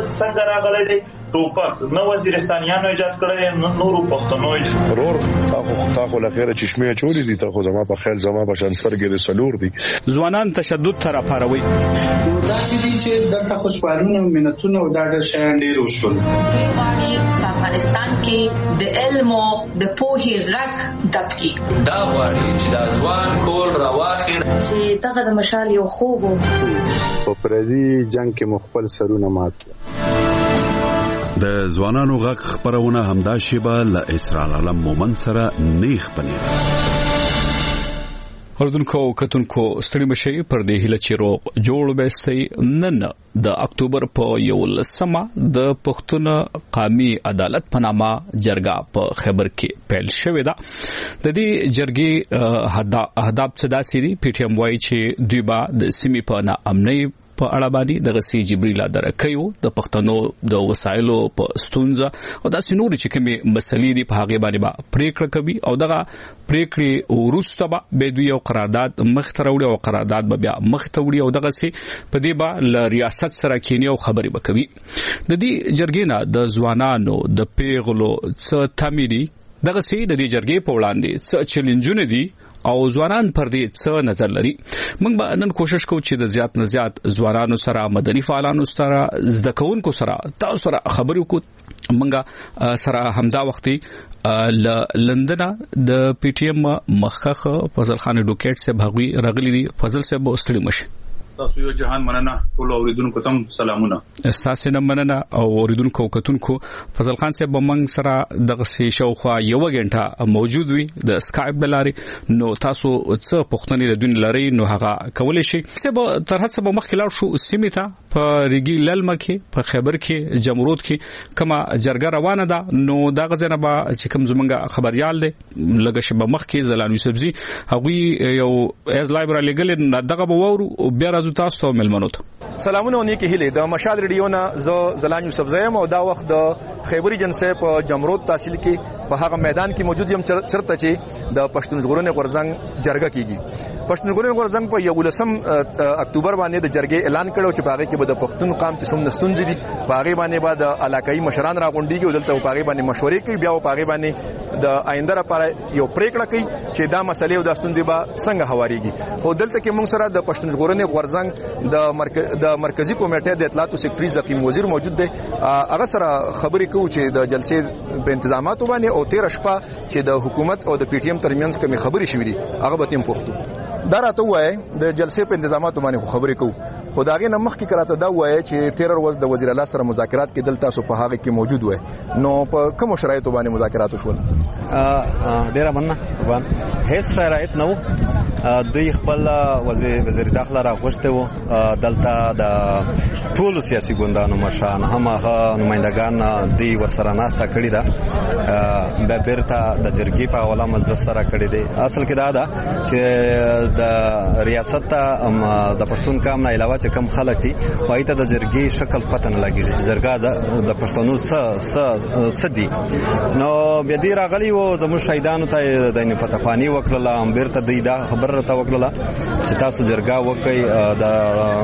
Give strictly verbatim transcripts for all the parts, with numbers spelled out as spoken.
څنګه راغلی دی ټوپک نه وزیرستانیانو ایجاد کړی نه نورو پښتنو ضرور تاسو تاسو لخيره چشمه چولې دي تاسو زما په خیال زما په شان سرګې د سلور دي ځوانان تشدد تر پاروي دا چې چې د خوشحالونه مینتونه او دا د شان ډیر وشول په افغانستان کې د علم او د پوهې غږ دبکی دا وایي چې د ځوان کول راواخیر چې دغه د مشال یو خوب په پردي جنگ کې مخبل سرونه مات د ځوانانو غږ خبرونه همدا شیبه له اسرائیل علم مومن سره نیخ پنیر اردوونکو کتونکو ستړي مشي پر دې هله چې روغ جوړ بهستي نن د اکتوبر په یو لسمه د پښتون قومي عدالت په نامه جرګه په خبر کې پیل شوې ده د دې جرګې اهداف څه داسې دي پی ټی ایم وايي چې دوی به د سیمې په ناامنۍ په اړه باندې د غسی جبريل درکېو د پښتنو د وسایلو په ستونزه او د سينوري چې کومه مسلې دي په هغه باندې با پریکړه کوي او دغه پریکړې ورسته به دوی یو قرارداد مختروړي او قرارداد به بیا مختوړي او دغه سي په دې با ل ریاست سره کینی او خبري وکوي د دې جرګینا د ځوانانو د پیغلو څه تمیدي دغه سي د دې جرګې په وړاندې څه چیلنجونه دي او ځوانان پر دې څه نظر لري موږ به نن کوشش کوو چې د زیات نه زیات ځوانانو سره مدني فعالانو سره زده کوونکو سره تاسو سره خبرو کو موږ سره همدا وختي ل لندن د پی ټی ایم مخخ فضل خان ډوکټ سے بغوی رغلی دي فضل صاحب استړي مشه تاسو یو جهان مننه ټول اوریدونکو تم سلامونه تاسو نه مننه او اوریدونکو کتونکو فضل خان صاحب موږ سره دغه سي شوخوا یو غنټه موجود وي د اسکایپ بلاري نو تاسو څه پښتني د دنیا لري نو هغه کولای شي چې تر هڅه به مخکې شو سیمه په ریګي للمه کې په خبر کې جمهوریت کې کما جرګه روانه ده نو دا غزنه به چې کوم زمونږ خبريال دي لګه شبه مخ کې زلان یوسف زی هغه یو از لایبرری لګل دغه به وورو بیا راځو تاسو ته ملمنو سلامونه نیکی هله د مشال ریډیو نه زه زلان یوسف زیم او دا وخت د خیبری جنسه په جمهوریت تحصیل کې په هغه میدان کې موجود یم چرته چې د پښتون ژغورنې غورځنګ جرګه کیږي پښتون ژغورنې غورځنګ په یو لسم اکتوبر باندې د جرګې اعلان کړو چې باغې کې به د پښتون قام چې سم نستونځي دي باغې باندې به د علاقائی مشران راغونډيږي او دلته باغې باندې مشورې کوي بیا باغې باندې د آینده لپاره یو پریکړه کوي چې دا مسلې او د ستونزې به څنګه هواريږي خو دلته کې موږ سره د پښتون ژغورنې غورځنګ د مرکز د مرکزی کمیټې د اطلاعات او سیکریټری زقیم وزیر موجود دی هغه سره خبرې کوو چې د جلسې په تنظیماتو باندې او تیر شپه چې د حکومت او د پی ټی ایم ترمنځ کومې خبرې شوې دي هغه به تیم پوښتنه دا راته وایي د جلسې په تنظیماتو باندې خبرې کوو خدایغه نمخ کې کراته دا وایي چې تیر ورځ د وزیر اعلی سره مذاکرات کې دلته سو په هغه کې موجود وای نو په کوم شرایطو باندې مذاکرات وشول ډیره مننه قربان هیڅ شرایط نو دوی خپل وزیر وزیر داخله راغوښته وو دلته د ټولو سیاسي ګوندانو مشران هم هغه نمائندگان دی ورسره ناستا کړی دا به بیرته د جرګې په اوله مجلس سره کړی دی اصل کې دا ده چې د ریاست د پښتون قام نه علاوه چې کم خلک دي وایي ته د جرګې شکل پته نه لګي چې جرګه د پښتنو څه څه دي نو بیا دی راغلی وو زموږ شهیدانو ته د فتحخواني وکړه بیرته دی دا خبر ته وکړه چې تاسو جرګه وکړئ د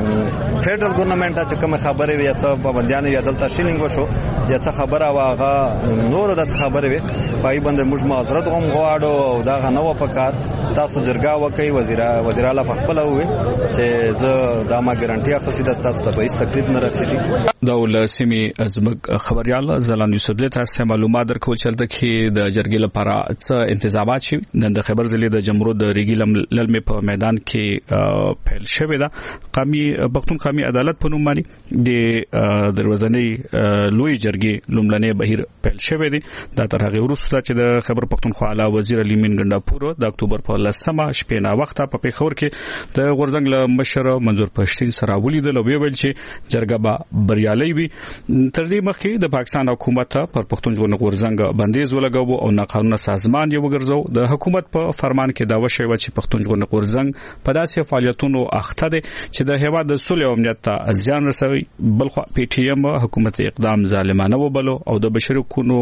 فدرال ګورنمنت چې کوم خبره وي څه په باندې یو دلته شیلینګ وشو یا څه خبره واغه نور د خبره وي پای باندې موږ معذرت غوښم غواړو او دا غنو په کار تاسو جرګه وکړئ وزیر وزیر اعلی په خپل وي چې زه دا ما ګارانټي اخلم چې تاسو ته به هیڅ تکلیف نه رسیږي دا ول سیمي ازمګ خبريال زلان یوسف له تاسو معلومات درکول چلته کې د جرګې لپاره څه انتظامات شي د خبر ضلع د جمهوریت د ریګي للمه په میدان کې پیل شوې ده قومي پښتون قومي عدالت په نوم باندې د دروازنۍ لوی جرګې لومړنۍ بهیر پیل شوې دي دا تر هغه وروسته چې د خبر پښتونخوا اعلی وزیر علي مین ګنداپور د اکتوبر په لسمه شپې نه وخت په پیښور کې د غورځنګ له مشر منظور پښتين سره ولیدل او ویل چې جرګه به بریالي وي تر دې مخکې د پاکستان حکومت پر پښتون ژغورنې غورځنګ بندیز ولګاوه او ناقانونه سازمان یې وګرځاو د حکومت په فرمان کې دا وشوي چې پښتون ژغورنې غورځنګ په داسې فعالیتونو اخته دي چې د هیواد د صلح او امنیت ته زیان رسوي بلخو پی ټی ایم حکومت اقدام ظالمانه وبلو او د بشري حقوقو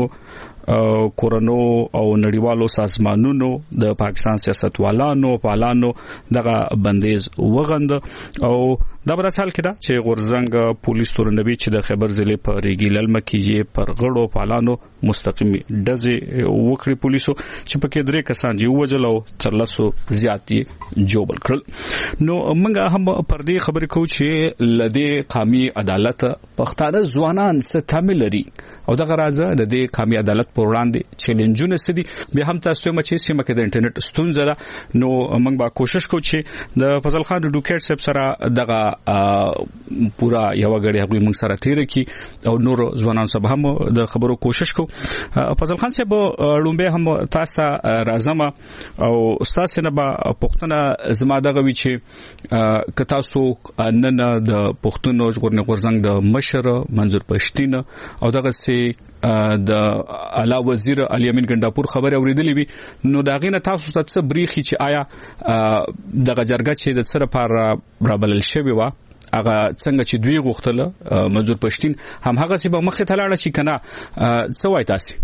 کورونو او نړیوالو سازمانونو د پاکستان سیاستوالانو فعالانو دغه بندیز وغند او دا بل حال کې دا چې غورزنګ پولیس تورنوي چې د خیبر ضلع په ریګیلل مکیږي پر غړو پالانو مستقیمي دزه وکړي پولیسو چې پکې درې کسان یې وجل او ترلاسو زیاتی جوړ کړل. نو موږ هم پر دې خبرې کوو چې لدې قومي عدالت پښتانه ځوانان څه تامل لري او دغه راځه د دې قومي عدالت پر وړاندې چیلنجونه سدي. بیا هم تاسو ته مچې سیمه کې د انټرنیټ ستونزه ده. نو موږ به کوشش کوو چې د فضل خان ډوکټ صاحب سره دغه پورا یو غړي هغه موږ سره تیر کی او نور ځوانان سره هم د خبرو کوشش کوو. فضل خان صاحب لومبه هم تاسو ته راځم او استاد سره به پښتنه زما دغه وی چې ک تاسو نن د پښتون غورځنګ د مشر منظور پښتين او دغه سي د اعلی وزیر علي امین ګنداپور خبر اوریدلې وي نو دا غینه تاسو ته څه بریخي چې آیا دغه جرګه چې د سره پر رابل شوی و هغه څنګه چې دوی غوښتل منظور پښتين هم هغه سی به مخه تلاړه شي کنه څه وای تاسو؟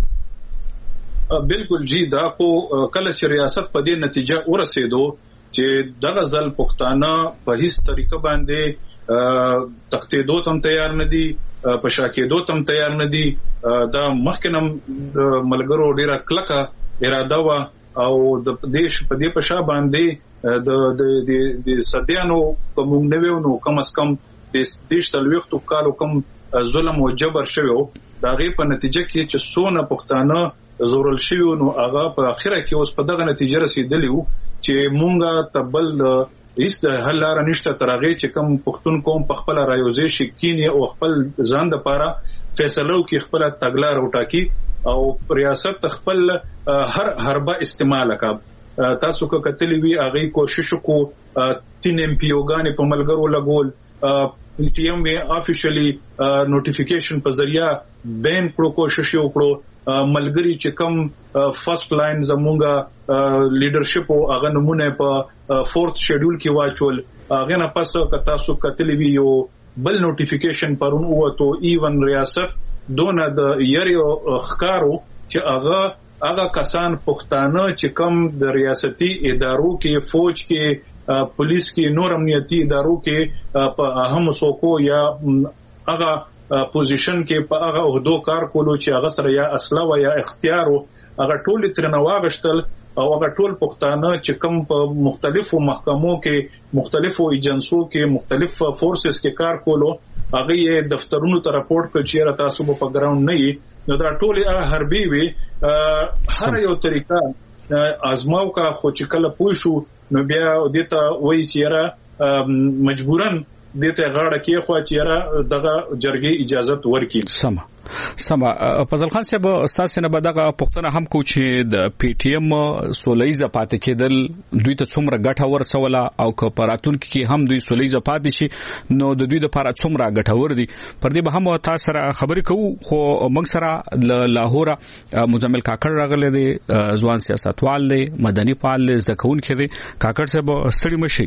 بالکل جی دا خو کله چې ریاست په دې نتیجه ورسېدو چې دغه ځل پښتانه په هیڅ طریقه باندې تختیدو تم تیار نه دي په شاکېدو تم تیار نه دي. دا مخکنم ملګرو ډیره کلکه اراده وا او د دیش په دې په شا باندې د د د سديانو کوم نوو نو کم اس کم د دیش تلويختو کالو کم ظلم او جبر شوی دا غي په نتیجه کې چې سونه پښتانه زورل شوی نو هغه په اخره کې اوس په دغه نتیجه رسیدلی وو چې مونږه تبل هیڅ د حل لار نشته ترغه چې کوم پښتون قوم په خپل رايوځي شکینی او خپل ځان د پاره فیصلو کې خپل تګلار وټاکي او ریاست خپل هر حربه استعمال وکړ. تاسو کو کتلی وی هغه کوشش کو تین ایم پی اوګان په ملګرو لګول پی ټی ایم وی افیشلی نوټیفیکیشن په ذریعہ بین پرو کوشش وکړو ملګری چې کوم فرست لاین زمونږه لیډرشپ او هغه نمونه په فورث شیډول کې واچول هغه نه پس کتا سو کتلی وی یو بل نوټیفیکیشن پرون وته ایون ریاست دونه د یریو خکارو چې هغه هغه کسان پښتانه چې کوم د ریاستي ادارو کې فوج کې پولیس کې نور امنیتي ادارو کې په اهم سوکو یا هغه پوزیشن کې په هغه عہدو کار کولو چې هغه سره یا اسلحه و یا اختیار هغه ټول ترنه واغشتل او هغه ټول پښتانه چې کوم په مختلفو محکمو کې مختلفو ایجنسو کې مختلف فورسز کې کار کولو هغه یې دفترونو ته راپورټ کړ چې را تاسو په ګراوند نه یې نو دا ټول حربي وي هر یو طریقه ازماو کا خو چې کله پوه شو نو بیا دته وایي چې را مجبورن دته غاړه کې خو چې را دغه جرګې اجازه ورکړي. سم سم فضل خان صاحب استاد سره به دغه پښتنه هم کو چې د پی ټی ایم سولېزه پاتې کېدل دوی ته څومره ګټه ورسوله او که پراتون کې هم دوی سولېزه پاتې شي نو د دوی د لپاره څومره ګټه ور دي پر دې به هم تاسو سره خبرې کوو. خو موږ سره ل لاهور مزمل کاکړ راغله دي ځوان سیاستوال دي مدني فعال دي ځکهون کې دي کاکړ صاحب ستړي مشي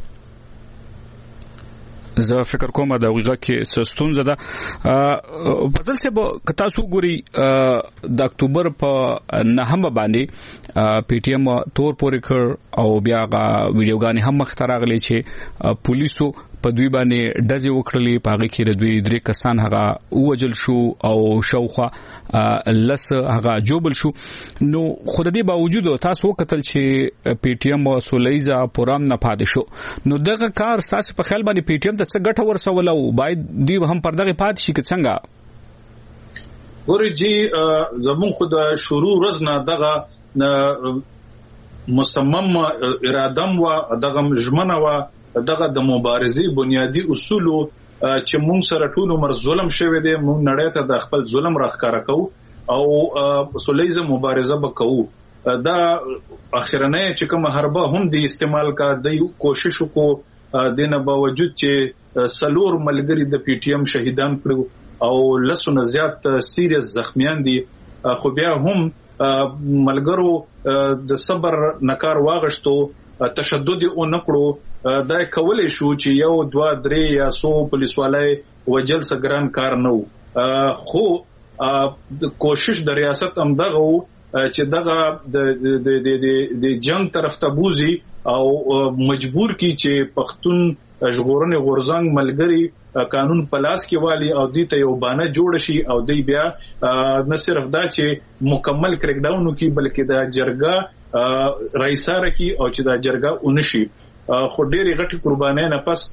زه فکر کوم دا ویغه کې ستونزه ده فضل صاحب کتا سو ګوري د اکتوبر په نهمه باندې پی ټی ایم تور پورې کړ او بیا غا ویډیوګانی هم مختراغلي چې پولیسو په دوی باندې دځي وکړلې پاغه کې دوی درې کسان هغه وجل شو او شوخه لس هغه جوبل شو. نو خود دې باوجود تاسو وکتل چې پی ټی ایم سولېزا پورام نه پاتې شو نو دغه کار ساس په خیال باندې پی ټی ایم ته څه ګټه ورسول او باید دوی هم پر دغه پاتې شي که څنګه؟ ګوري جی زمون خود شروع رزنه دغه مصمم ارادم و دغه ژمنه و دغه د مبارزې بنیادی اصول چې موږ سره ټول عمر ظلم شوی دی موږ نړۍ ته د خپل ظلم راخکاره کوو او سولېزه مبارزه وکړو دا اخرنه چې کوم حربه هم دی استعمال کا د کوشش کو دینه باوجود چې سلور ملګری د پی ټی ایم شهیدان کړو او لسونه زیات سیریس زخمیان دي خو بیا هم ملګرو د صبر نکار واغشتو تشدد او نکړو دا کولای شو چې یو دوا درې یا سو پولیسوالای وجل سګران کار نه خو د کوشش د ریاست هم دغه چې دغه د د د د جنگ طرف ته بوزي او مجبور کی چې پښتون ژغورنې غورځنګ ملګری قانون پلاس کې والی او دوی ته یو بانه جوړ شي او دوی بیا نه صرف دا چې مکمل کریک ډاون کی بلکې دا جرګه رئیساره کی او چې دا جرګه اونشي خو ډېری غټي قربانۍ نه پس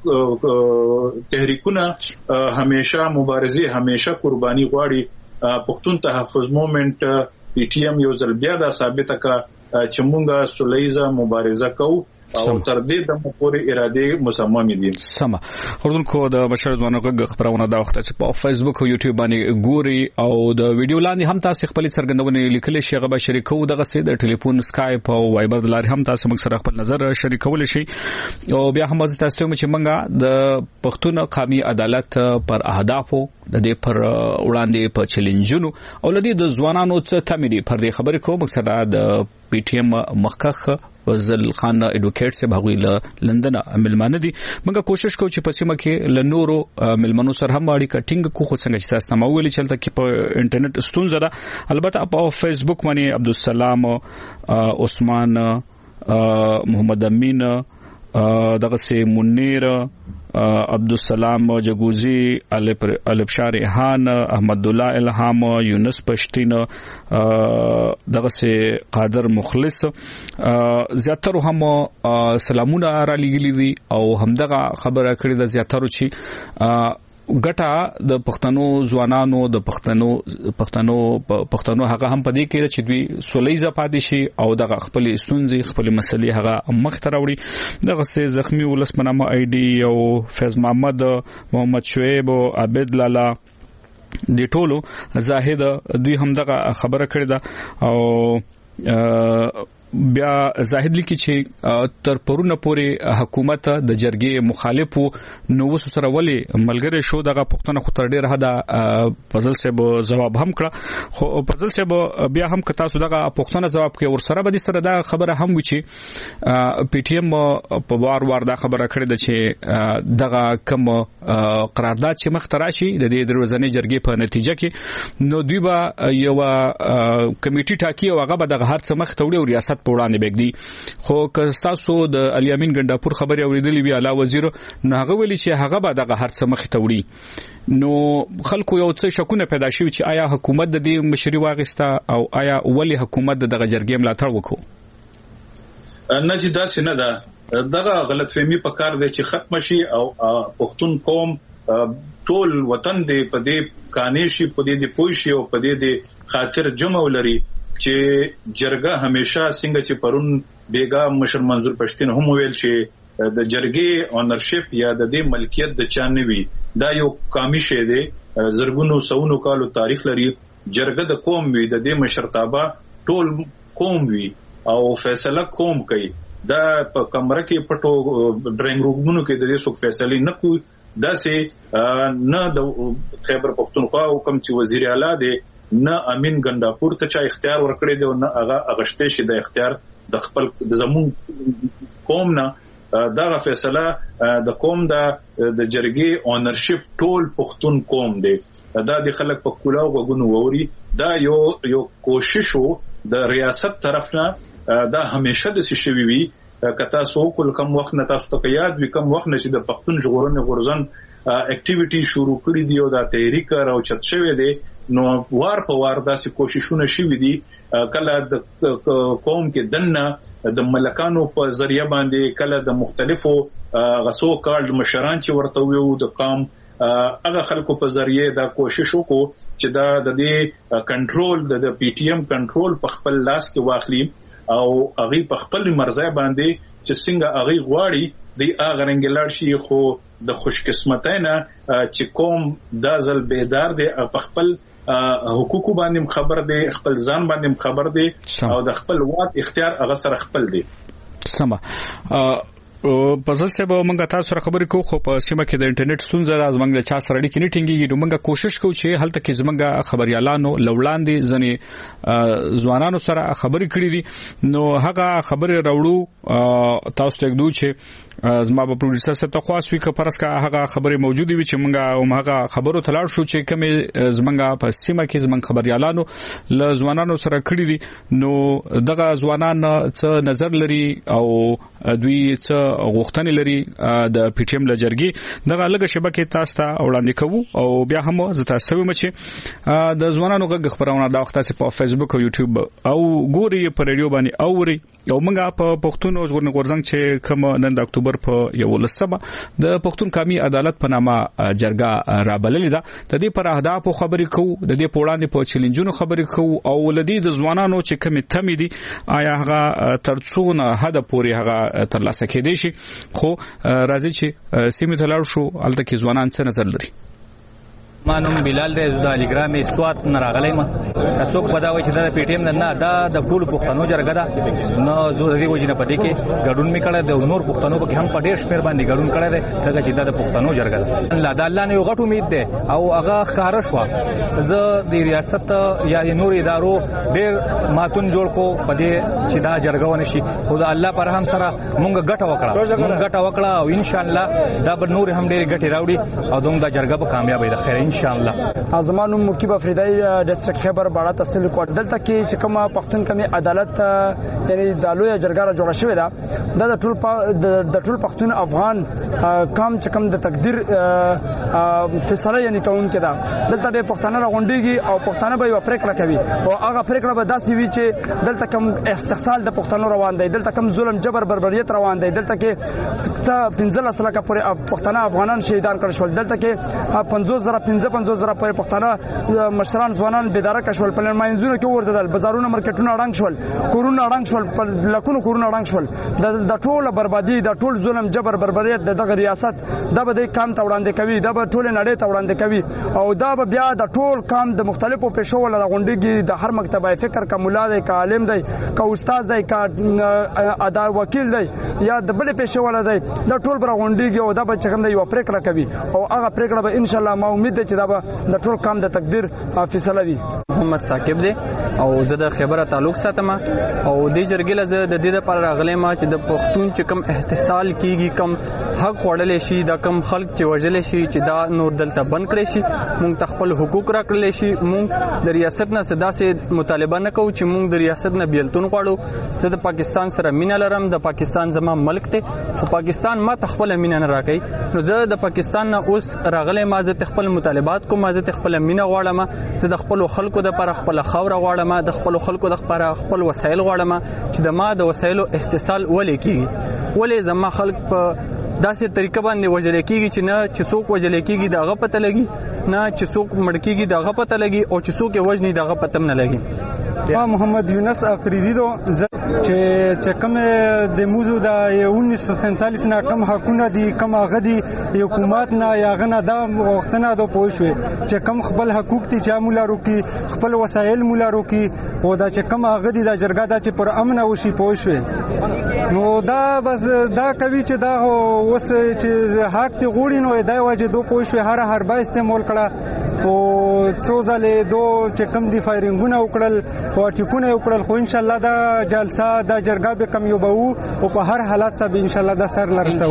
تحریکونه همیشه مبارزه همیشه قرباني غواړي پښتون تحفظ موومېنټ پی ټی ایم یو ځل بیا دا ثابته کا چې مونږه سولېزه مبارزه کوو او تر دې د پورې اراده مصمم دي. سم اوردونکو د بشر ځوانو غږ خبرونه دا وخت چې په فیسبوک او یوټیوب باندې ګوري او د ویډیو لاندې هم تاسو خپل څرګندونه لیکل شي غو شریکو دغه سي د ټلیفون سکایپ او وایبر د لارې هم تاسو موږ سره خپل نظر شریکول شي او بیا هم تاسو ته چې مونږه د پښتون قومي عدالت پر اهدافو د دې پر وړاندې په چیلنجونو او لدی د ځوانانو څخه تمري پر دې خبرې کوم سره د پی ټی ایم مخکخ وزل خان ایډوکیټ سے بغوی ل لندن ملمانه دي موږ کوشش کوو چې په سیمه کې ل نورو ملمنو سره هم اړیکه ټینګ کو خو څنګه چې تاسو نو ویلي چلته کې په انټرنیټ ستونزه ده البته په فیسبوک باندې عبدالسلام عثمان محمد امین دغه سي منیر عبدالسلام جگوزی البشار ریحان احمد الله الهام یونس پشتین دغه سي قادر مخلص زیاتره هم سلامونه را لګیلي دي او همدغه خبره کړې ده زیاتره چې ګټه د پښتنو ځوانانو د پښتنو پښتنو پښتنو هغه هم پدې کې چې دوی سولېزه پاتې شي او دغه خپل ستونزې خپل مسلې هغه مخ ته راوړي دغه سي زخمی ولسمنامه آی ډي او فیض محمد محمد شعیب او عبد لالا د ټولو زاهد دوی هم دغه خبره کړې ده او بیا زاهد لیکي چې تر پرونه پورې حکومت د جرګې مخالفو نو وسره ولي ملګری شو دغه پښتنه خو تر ډیر حدا فضل صاحب جواب هم کړ خو فضل صاحب بیا هم کتا سو دغه پښتنه جواب کوي ورسره به سره دا خبره هم وچی پی ټی ایم په وار وار دا خبره کړې ده چې دغه کم قرارداد چې مختراشي د دې دروازنې جرګې په نتیجه کې نو دوی به یو کمیټي ټاکی او هغه به دغه هر څه مخ ته وړي او ریاست په وړاندې بګدي خو که تاسو د علي امین ګنداپور خبري اوریدلې وی اعلی وزیر نو هغه ویلي چې هغه به دغه هر څه مخ ته وړي نو خلکو یو څه شکونه پیدا شي چې آیا حکومت د دې مشري واغستا او آیا ولی حکومت دغه جرګې ملاتړ وکړو نه چې دا څنګه ده دغه غلطفهمي په کار دی چې ختم شي او پښتون قوم ټول وطن دې په دې کانیشي په دې دې پوښي او په دې دې خاطر جمع ولري چې جرګه همیشه څنګه چې پرون بیگا مشر منظور پښتين هم ویل چې د جرګې اونرشپ یا د دې ملکیت د چا نه وي دا یو قومي شی دی زرګونو سونو کالو تاریخ لري جرګه د قوم وي د دې مشرتابه ټول قوم وي او فیصله قوم کوي دا په کمره کې پټو ډرینګ رومونو کې د دې څوک فیصله نه کوي دا سه نه د خیبر پختونخوا حکم چې وزیر اعلی دی نه امین ګنداپور ته چا اختیار ورکړی دی او نه هغه اغشته شي د اختیار د خپل د زمون قوم نه دا فیصله د قوم د د جرګې اونرشپ ټول پښتون قوم دی دا د خلک په کولاو غوونو ووري دا یو یو کوشش د ریاست طرف نه دا همیشه د شوي وي کتا سو کول کم وخت نه تاسو ته یاد وي کم وخت نه چې د پښتون ژغورنې غورځنګ اکټیویټي شروع کړې دي او دا تحریک راوچت شوی دی نو وار په وار داسې کوششونه شوي دي کله د قوم کې دنه د ملکانو په ذریعہ باندې کله د مختلفو غسو کال مشران چې ورته ویو د قوم هغه خلکو په ذریعہ دا کوشش وکړو چې دا د دې کنټرول د پی ټی ایم کنټرول په خپل لاس کې واخلي او هغه په خپل مرزه باندې چې څنګه هغه غواړي د هغه رنګلار شي خو د خوشقسمتۍ نه چې قوم د ځل بیدار دی په خپل حقوقو باندې خبر دی خپل ځان باندې خبر دی او د خپل واک اختیار هغه سره خپل دی سم پزل سه به موږ تاسو سره خبرې کوو خو په سیمه کې د انټرنیټ ستونزه راز موږ چا سره اړیکې نه ټینګېږي نو موږ کوشش کوو چې هلته کې زموږ خبريالانو لوړاندې ځنې ځوانانو سره خبرې کړې دي نو هغه خبرې راوړو تاسو ته دوی چې زما په پروډوسر سره تخواس وی ک پرسکا هغه خبرې موجوده وي چې موږ او هغه خبرو تلاړ شو چې کومه زمونږ په سیمه کې زمونږ خبريالانو ل ځوانانو سره کړې دي نو دغه ځوانان څه نظر لري او دوی څه غوښتنې لري د پی ټی ایم لجرګي دغه لګه شبکه تاسو ته وړاندې کوو او بیا هم زه تاسو وایم چې د ځوانانو غږ خبرونه دا وخت په فیسبوک او یوټیوب او ګوري په ریډیو باندې اوري او موږ په پښتون ژغورنې غورځنګ چې کوم نن د اکتوبر په یولسمه د پښتون قومي عدالت په نامه جرګه رابللې ده د دې پر اهداف خبرې کوو د دې په وړاندې په چیلنجونو خبرې کوو او لدی د ځوانانو چې کومې تمې دي آیا هغه ترڅونه حد پورې هغه ترلاسه کېدای شي خو راځي چې سیمه تلل شو الته کې ځوانان څه نظر لري مانوم بلال د زدالګرامي سوات نراغلی ما څوک پداوي چې د پی ټی ایم نه دا د ټول پښتنو جرګه ده نو زه د دې وجنه پدې کې ګډون میکړه د نور پښتنو په هم په ډېر شمیر باندې ګډون کړی دی دغه چې د پښتنو جرګه ده الله د الله نه یو غټ امید ده او هغه ښکارا شو زه د ریاست یا نور ادارو ډېر ماتون جوړ کو پدې چې دا جرګه ونشي خدای الله پر هم سره مونږ ګټه وکړه مونږ ګټه وکړه او ان شاء الله دا به نور هم ډېر ګټه راوړي او دوم دا جرګه به کامیاب وي د خیر ان شاء الله زمانو مکیب افریدای ډیسټریکټ خیبر باړه تحصیل کوټ دلته کې چې کومه پښتون کمی عدالت یعنی د لوی جرګه جوړه شوې ده د ټول د ټول پښتون افغان کم چې کوم د تقدیر فیصله یعنی کوم کې ده دلته د پښتانه راغونډيږي او پښتانه به یو پریکړه کوي او هغه پریکړه به داسې وي چې دلته کوم استحصال د پښتنو روان دی دلته کوم ظلم جبر بربریت روان دی دلته کې پنځه لک پورې پښتانه افغانان شهیدان کړل شول دلته کې پنځوس زره پنځه پنځوس زره پورې پښتانه مشران ځوانان بیداره کشول په ماینځونو کې ورته بازارونو مارکیټونو اړنګ شول کورونه اړنګ شول په لکونو کورونه اړنګ شول د ټوله بربادي د ټول ظلم جبر بربریت دغه ریاست دا به د کام ته وړاندې کوي دا به ټول نړۍ ته وړاندې کوي او دا به بیا د ټول کام د مختلفو پېښو ول غونډيږي د هر مکتبه فکر کا مولا دی کا عالم دی کا استاد دی کا ادا وکیل دی یا د بل پېښو ول دی دا ټول بر غونډيږي او دا به څنګه یو پریکړه کوي او هغه پریکړه به ان شاء الله ما امید ده چې دا به د ټول کام د تقدیر فیصله وي محمد ثاقب دی او زه د خبره تعلق ساتم او د جرګې له د دې لپاره راغلی ما چې د پښتون چې کم احتسال کیږي کم حق وړل شي دا کم خلک چې وژل شي چې دا نور دلته بند کړي شي مونږ تخپل حقوق راکړل شي مونږ د ریاست نه صدا سه مطالبه نه کوو چې مونږ د ریاست نه بیلتون غواړو زه د پاکستان سره مینه لرم د پاکستان زما ملک ته خو پاکستان ما تخپل مینه نه راکړي نو زه د پاکستان نه اوس راغلی ما زه تخپل مطالبات کوم زه تخپل مینه غواړم زه د خپل خلکو د پر خپل خاور غواړم د خپل خلکو د پر خپل وسایل غواړم چې د ما د وسایلو احتسال ولې کیږي ولې زما خلک په داسې طریقه باندې وجل کیږي چې نه چې څوک وجل کیږي دغه پته لګي نه چې څوک مړ کیږي دغه پته لګي او چې څوک وجني دغه پته نه لګي ما محمد یونس افریدی دو چې چې کوم د موضوع د انیس سو سینتالیس نه کم حقونه دي کم هغه دي حکومت نه یا غنه د وختونه د پوښوي چې کم خپل حقوق دي چې مولارو کې خپل وسایل مولارو کې او دا چې کم هغه دي د جرګه د چې پر امن او شي پوښوي نو دا بس دا کوي چې دا اوس چې حق ته غوړي نو دا وجه دو پوښوي هر هر با استعمال کړه او څو ځله دو چې کم دي فایرینګونه وکړل او ټیکونه وکړل خو ان شاء الله دا جلسه دا جرګه به کم یو بو او په هر حالت سره ان شاء الله دا سر لرسو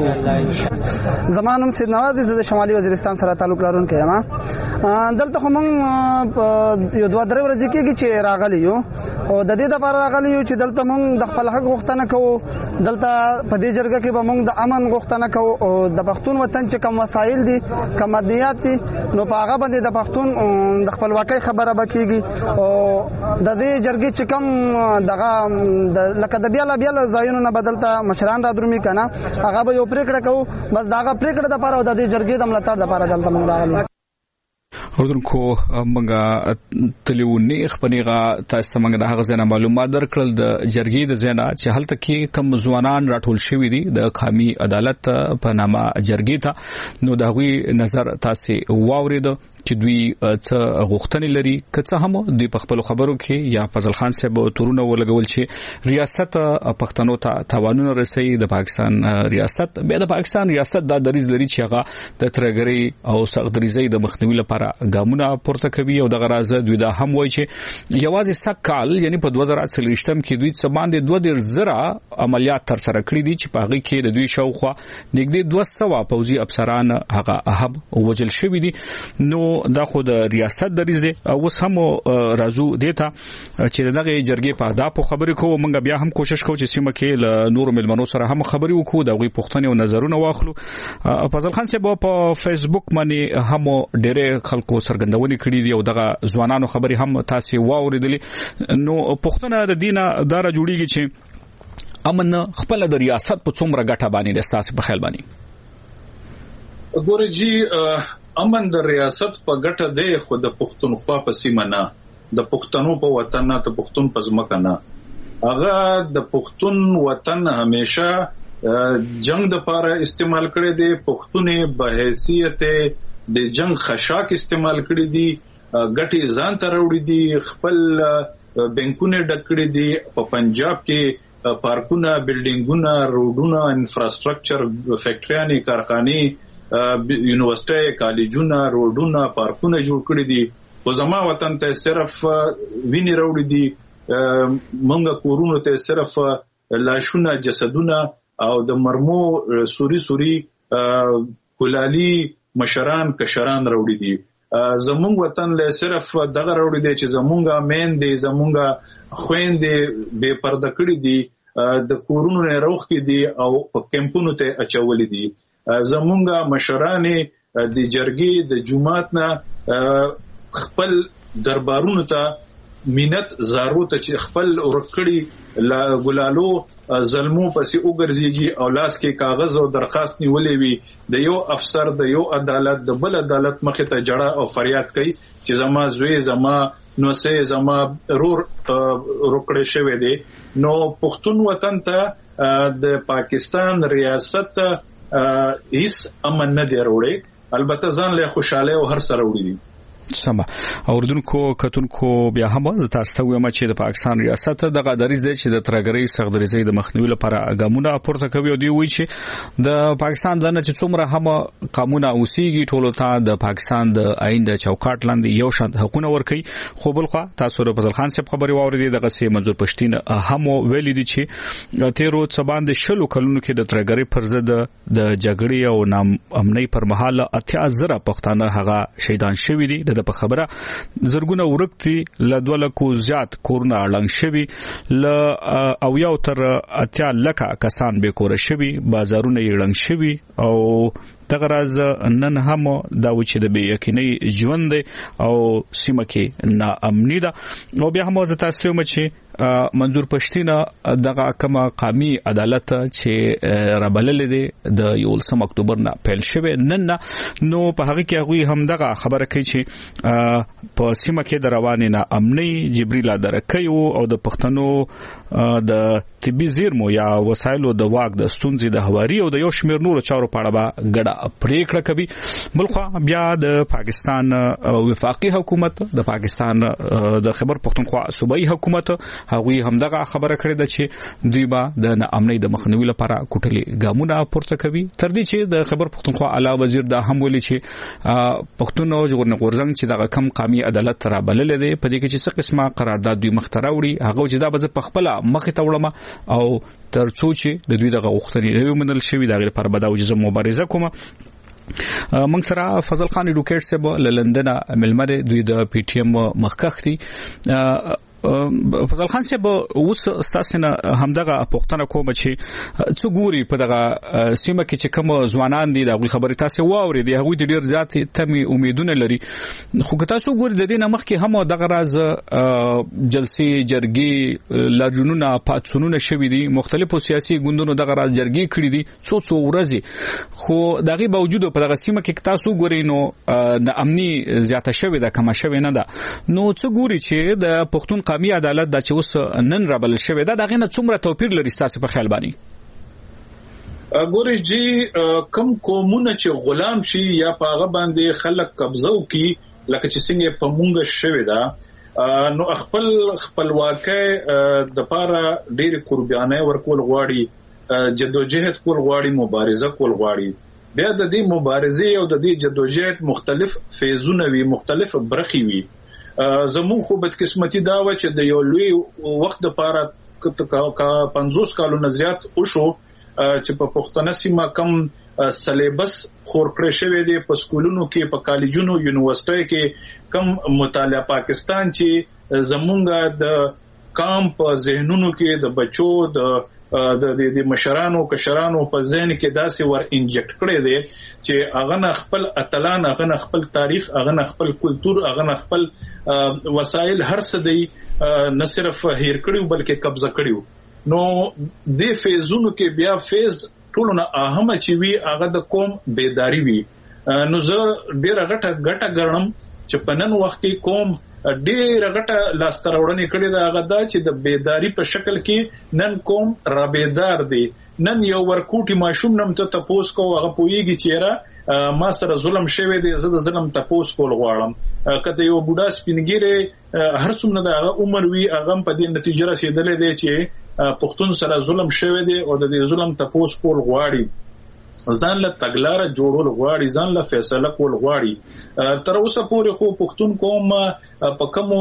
زمانم سید نواز د شمالي وزیرستان سره تعلق لرونکي ما دلته کوم یو دوه درې ورځې کېږي چې راغلی یو او د دې لپاره راغلی یو چې دلته موږ د خپل حق غوښتنه کوو دلته په دې جرګه کې به موږ د امن غوښتنه کوو او د پښتون وطن چې کوم وسایل دي کوم مادیات دي نو په هغه باندې د پښتون د خپلواکۍ خبره بکیږي او د دې جرګې چې کوم دغه لکه د بیا بیا ځایونو نه بدلته مشران را درومي کنه هغه به یو پریکړه کوو بس داغه پریکړه د لپاره د دې جرګې د ملاتړ لپاره دلته موږ راغلي اردوونکو موږ تلیونی خپنیغه تاسو موږ د هغه ځای معلومات درکړل د جرګې د ځای چې هلته کې کم ځوانان راټول شوي دي د قومي عدالت په نامه جرګې ته نو د هغوی نظر تاسو واورید چې دوی څه غوښتنې لري که څه هم د خپل خبرو کې یا فضل خان صاحب تورونه ولګول چې ریاست پښتنو ته توانونه رسي د پاکستان ریاست به د پاکستان ریاست د دریز لري چې هغه د ترګری او سغدریزي د مخنیوي لپاره ګامونه پورته کوي او د غراز دوی دا هم وایي چې یوازې سکال یعنی په دوه زره څلوېښتم کې دوی څه باندې دوه ډیر زره عملیات تر سره کړی دي چې په هغه کې د دوی شاوخوا نږدې دوه سوه پوځي افسران هغه اهب وجل شوی دي نو دا خو د ریاست دریز دی او سم راځو دیتا چې دغه جرګې په اهداف خبرې کوو موږ بیا هم کوشش کوو چې سیمه کې له نور ملمنو سره هم خبرې وکړو د غوي پښتنې او نظرونه واخلو. فضل خان صاحب په فیسبوک باندې هم ډېر خلکو سرګندونې کړې دي او دغه ځوانانو خبرې هم تاسو واوریدلې. نو پښتنه د دینه دار جوړیږي چې امن خپل د ریاست په څومره ګټه باندې د تاسو په خیال باندې؟ ګورې جی امن د ریاست په ګټه دی خو د پښتونخوا په سیمه نه، د پښتنو په وطن نه، د پښتون په ځمکه نه. هغه د پښتون وطن همیشه جنگ د پاره استعمال کړي دي، پښتون به حیثیت د جنگ خشاک استعمال کړي دي، ګټي ځان ته راوړي دي، خپل بانکونه ډک کړي دي. په پنجاب کې پارکونه، بلډینګونه، روډونه، انفراستراکچر، فیکټریانې، کارخانې، یونیورسيټي، کالجونه، روډونه، پارکونه جوړ کړي دي. خو زما وطن ته صرف ویني راوړي دي، مونږه کورونو ته صرف لاشونه، جسدونه او د مرمو سوري سوري کولالي مشران کشران راوړي دي. زمونږ وطن له صرف دغه راوړي دي چې زمونږه مین دي، زمونږه خويندې بے پرده کړي دي، د کورونو نه روخ کې دي او په کمپونو ته اچولې دي. زمونږه مشرانې د جرګې د جماعت نه خپل دربارونو ته مينت زارو ته چې خپل ورکړي لا ګلالو ظلمو پسې وګرځيږي او لاس کې کاغذ او درخواست نیولې وي د یو افسر د یو عدالت د بل عدالت مخې ته جړه او فریاد کوي چې زما زوی زما نو سه زما رور روکړې شوی دی. نو پښتون وطن ته د پاکستان ریاست هیڅ امن نه دی وروړي، البته ځان له خوشاله او هر سره وړي دي. سم اوردونکو کتونکو بیا هم د تاسو ته وایم چې د پاکستان ریاست دغه دریځ دی چې د ترګری سغدريزي د مخنیوي لپاره ګامونه پورته کوي او دی وایي چې د پاکستان د نه چې څومره هم قانون اوسېږي ټولو ته د پاکستان د آئین د چوکاټ لاندې یو شان حقوقونه ورکړي. خو بل خو تاسو د فضل خان صاحب خبري واوریدي دغه سي منظور پښتين هم ویلي دي چې تیرو څبان د شلو کلونو کې د ترګری پر ضد د جګړې او نام امنۍ پر مهال اتیا زره پښتانه هغه شهیدان شوي دي. د په خبره زرګونه ورکتي لدوله کو زیات کورونه اړنګ شوي، ل او یو تر اتیا لکه کسان به کور شوي، بازارونه یې اړنګ شوي او تغراز نن هم دا و چې د بې یقیني ژوند او سیمه کې ناامني ده. او بیا هم د تاسو مچې منظور پښتين دغه کومه قومي عدالت چې رابلل دي د یولسم اکتوبر نه پیل شوه نن نه، نو په هغه کې هغه هم دغه خبره کوي چې په سیمه کې د روانې نه امني جبريل درکې او د پښتنو د طبي زیرمو یا وسایلو د واګ د ستونزې د هواري او د یو شمیر نور چارو په اړه ګډه پریکړه کوي. بلخو بیا د پاکستان وفاقي حکومت، د پاکستان د خیبر پختونخوا صوبایي حکومت هغوی هم دغه خبره کړې ده چې دوی به د ناامنۍ د مخنیوي لپاره کوټلي ګامونه پورته کوي. تر دې چې د خیبر پختونخوا اعلی وزیر دا هم ویلي چې پښتون او ژغورنې غورځنګ چې دغه کم قومي عدالت را بلل دي په دې کې چې څه قسمه قرارداد دوی مختره وړي هغه چې دا به په خپل مخې ته وړم او تر څو چې د دوی دغه غوښتنې نه منل شوی دا غیر پر بداو چې مبارزه کوم. موږ سره فضل خان ایډوکیټ صاحب لندن ملمره دوی د پی ټی ایم مخکخ دي. فضل خان صاحب اوس تاسو نه همدغه پښتنه کوم چې څو ګوري په دغه سیمه کې چې کوم ځوانان دي دغه خبره تاسو واوري دي هغه ډیر ذات تمي امیدونه لري. خو که تاسو ګوري د دې نمخ کې هم دغه راز جلسې جرګې لارجونونه پاتسونونه شوي دي، مختلفو سیاسي ګوندونو دغه راز جرګې کړې دي څو څو ورځې، خو دغه باوجود په دغه سیمه کې تاسو ګوري نو د امني زیاته شوي ده کما شوي نه ده. نو څو ګوري چې د پښتون قومي عدالت د چې اوس نن رابل شوی دا دغه نه څومره توپیر لري تاسو په خیال باندې؟ ګوري جی کم قومونه چې غلام شي یا پاغه باندې خلک قبضه وکي لکه چې څنګه په مونږ شوی دا نو خپل خپلواکۍ د پاره ډېر قربانۍ ورکول غواړي، جدوجہد کول غواړي، مبارزه کول غواړي. بیا د دې مبارزې او د دې جدوجہد مختلف فیزونه وي، مختلف برخې وي. زمون خو بدقسمتي دا و چې د یو لوی وخت لپاره کا پنځوس کالو نه زیات وشو چې په پښتنه سیمه کم سلیبس خور کړی شوی دی په سکولونو کې په کالجونو یونیورسيټي کې کم مطالعه پاکستان چې زمونږ د کام په ذهنونو کې د بچو د د د مشرانو کشرانو په ذهن کې داسې ور انجکټ کړي دي چې هغه نه خپل اتلان هغه نه خپل تاریخ هغه نه خپل کلچر هغه نه خپل وسایل هر څه دی نه صرف هیر کړیو بلکې قبضه کړیو نو د فیزونو کې بیا فیز ټولونه اهمه چې وی هغه د قوم بیداری وی نو زه ډیره غټه غټه ګرم چې په نن وخت کې قوم ډیره غټه لاستراوړنې کړې ده هغه دا چې د بیداری په شکل کې نن قوم را بیدار دي نن یو ورکوټي ماشوم نم ته تپوس کو هغه پویږي چې را ما سره ظلم شوی دی زه د ظلم تپوس کول غواړم کله یو بوډا سپینګیره هر څومره د هغه عمر وی هغه په دې نتیجه رسیدلې دی چې پښتون سره ظلم شوی دی او د دې ظلم تپوس کول غواړي ځان له تګلارې جوړول غواړي ځان له فیصله کول غواړي تر اوسه پورې خو پښتون قوم په کومو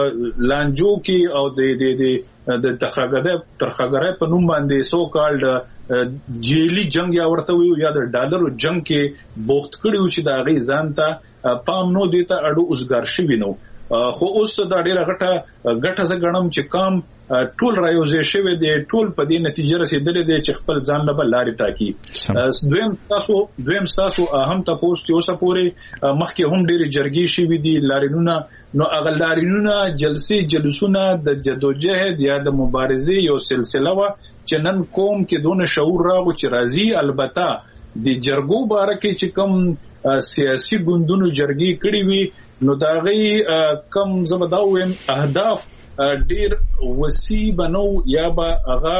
لانجو کې او د د د تخرګره ترخګره په نوم باندې سو کالډ جیلی جنگ یا ورته ویو یا د ډالرو جنگ کې بوخت کړیو چې دا غي ځان ته پام نو دیته اډو اوسګار شوی نو خو اوس دا ډیره غټه غټه ز غنم چې کام ټول رايوځي شوی دی ټول په دې نتیجه رسیدلې دی چې خپل ځان له لارې ټاکي دویم تاسو دویم تاسو اهم تاسو چې اوسه پورې مخکې هم ډیره جرګي شوی دي لارینونه نو هغه لارینونه جلسې جلسونه د جدوجہد یا د مبارزې یو سلسله و چې نن قوم کې دونه شعور راغو چې راځي البته د جرګو باره کې چې کوم سیاسي ګوندونو جرګي کړي وي نو دا غي کم زبداویم اهداف ډیر وسیع بنو یا با هغه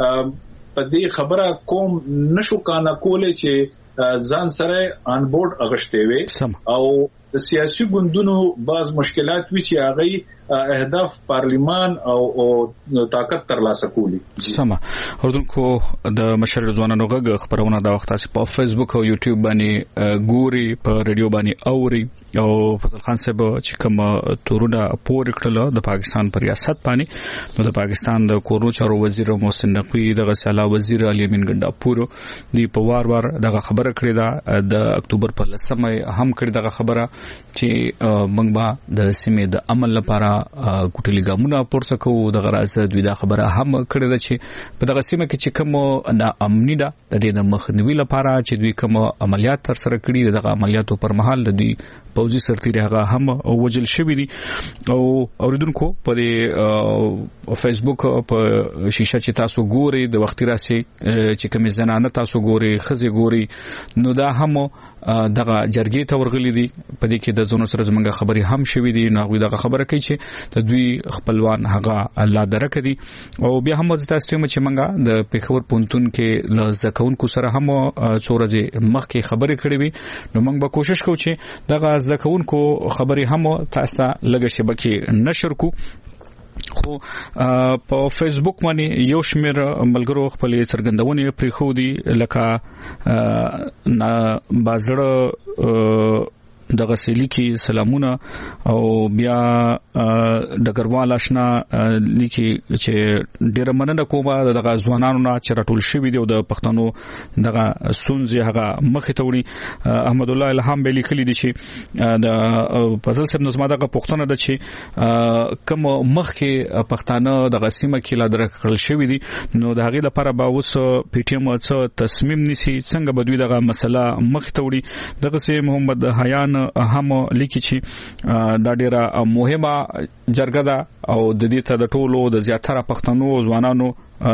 په دې خبره کوم نشو کانا کولې چې ځان سره ان بورډ اغشته وي او د سیاسي ګوندونو بعض مشکلات وی چې هغه اهداف پارلیمان او او طاقت ترلاسه کولی سم اوردونکو د مشر ځوانانو غږ خبرونه دا وخت په فیسبوک او یوټیوب باندې ګوري په ریډیو باندې اوري او فضل خان صاحب چې کوم تورونه پور کړل د پاکستان پر ریاست باندې نو د پاکستان د کورونو چارو وزیر محسن نقوی د غساله وزیر علي امین ګنڈاپور دی په وار وار دغه خبره کړې ده د اکتوبر په لسمه هم کړې دغه خبره چې موږ به د سیمې د عمل لپاره کوټلی ګامونه پورته کوو د غراز دوی دا خبره هم کړې ده چې په دغه سیمه کې چې کوم نا امنی ده د دې د مخنیوي لپاره چې دوی کوم عملیات تر سره کړي دغه عملیاتو پر مهال د دوی پوځي سرتیري هغه هم وجل شوی دي او اوریدونکو په دې فیسبوک په شیشه چې تاسو ګوري د وخت راسي چې کوم زنانه تاسو ګوري خزي ګوري نو دا هم دغه جرګې ته ورغلي دي په دې کې د زونو سره زمونږ خبري هم شوی دي نو دغه خبره کوي چې د دوی خپلوان هغه الله درک دي او بیا هم تاسو ته چې مونږه د پیښور پونتون کې لزکون کو سره هم څورځي مخکې خبرې کړې وي نو موږ به کوشش کوو چې دغه زکون کو خبرې هم تاسو ته لږه شبکې نشر کو خو په فیسبوک باندې یو شمیر ملګرو خپل څرګندونې پرې خو دي لکه نا بازړه دغه سلی کې سلامونه او بیا ډګروال آشنا لیکي چې ډېر مننه کوم دغه ځوانانو نه چې راټول شوی دی او د پښتنو دغه سونځي هغه مخې ته وړي احمد الله الهام به لیکلي دي چې د فضل صاحب نظم دغه پښتنه د چې کوم مخکې پښتانه دغه سیمه کې لا درکړل شوی دي نو د هغې لپاره به اوس پی ټی ایم څه تصمیم نیسي څنګه به دوی دغه مسله مخې ته وړي دغه سي محمد حیان هم لیکي چې دا ډیره مهمه جرګه ده او د دې ته د ټولو د زیاتره پښتنو ځوانانو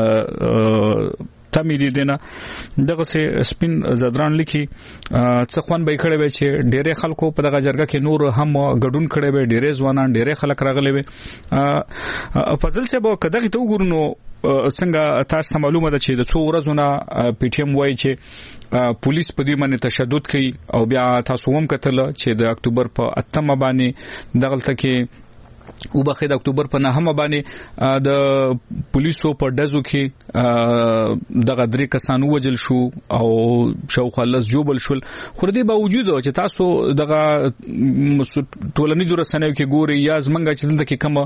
تمې دي دینه دغه سي سپین زدران لیکي څه خوان به کړي وي چې ډېرې خلکو په دغه جرګه کې نور هم ګډون کړي وي ډېرې ځوانان ډېرې خلک راغلي وي فضل صاحب کداغه ته وګورنو څنګه تاسو ته معلومه ده چې د څو ورځو نه پی ټی ایم وایي چې پولیس په دې باندې تشدد کوي او بیا تاسو هم کتل چې د اکتوبر په اتمه باندې دغلت کې او بخې د اکتوبر په نهمه باندې د پولیسو په ډزو کې دغه درې کسان وجل شو او شاوخوا لس جوبل شول خو دې باوجود چې تاسو دغه ټولنیزو رسنیو کې ګوري یا زمونږ چې دلته کې کوم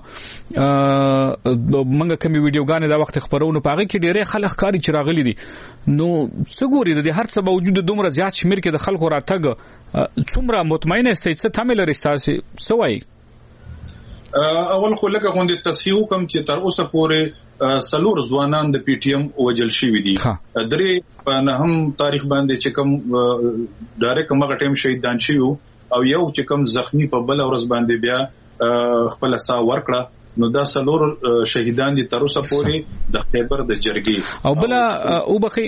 منګه کومي ویډیوګانې دا وخت خبرونه پاغه کې ډېرې خلک کاری چې راغلي دي نو څه ګوري د هر څه باوجود دومره زیات شمیر کې د خلکو راتګ څومره مطمئنه استئ څه تامل لري تاسو سوای اول خو لکه غونډه تصحیح کوم چې تر اوسه پورې سلور ځوانان د پی ټی ایم وجل شوی دي درې په نهم تاریخ باندې چې کوم ډایرک مغه ټیم شهیدان شوی او یو چې کوم زخمی په بل ورځ باندې بیا خپل سا ورکړه نو دا سلور شهیدان دي تر اوسه پورې د خیبر د جرګي او بل او بخي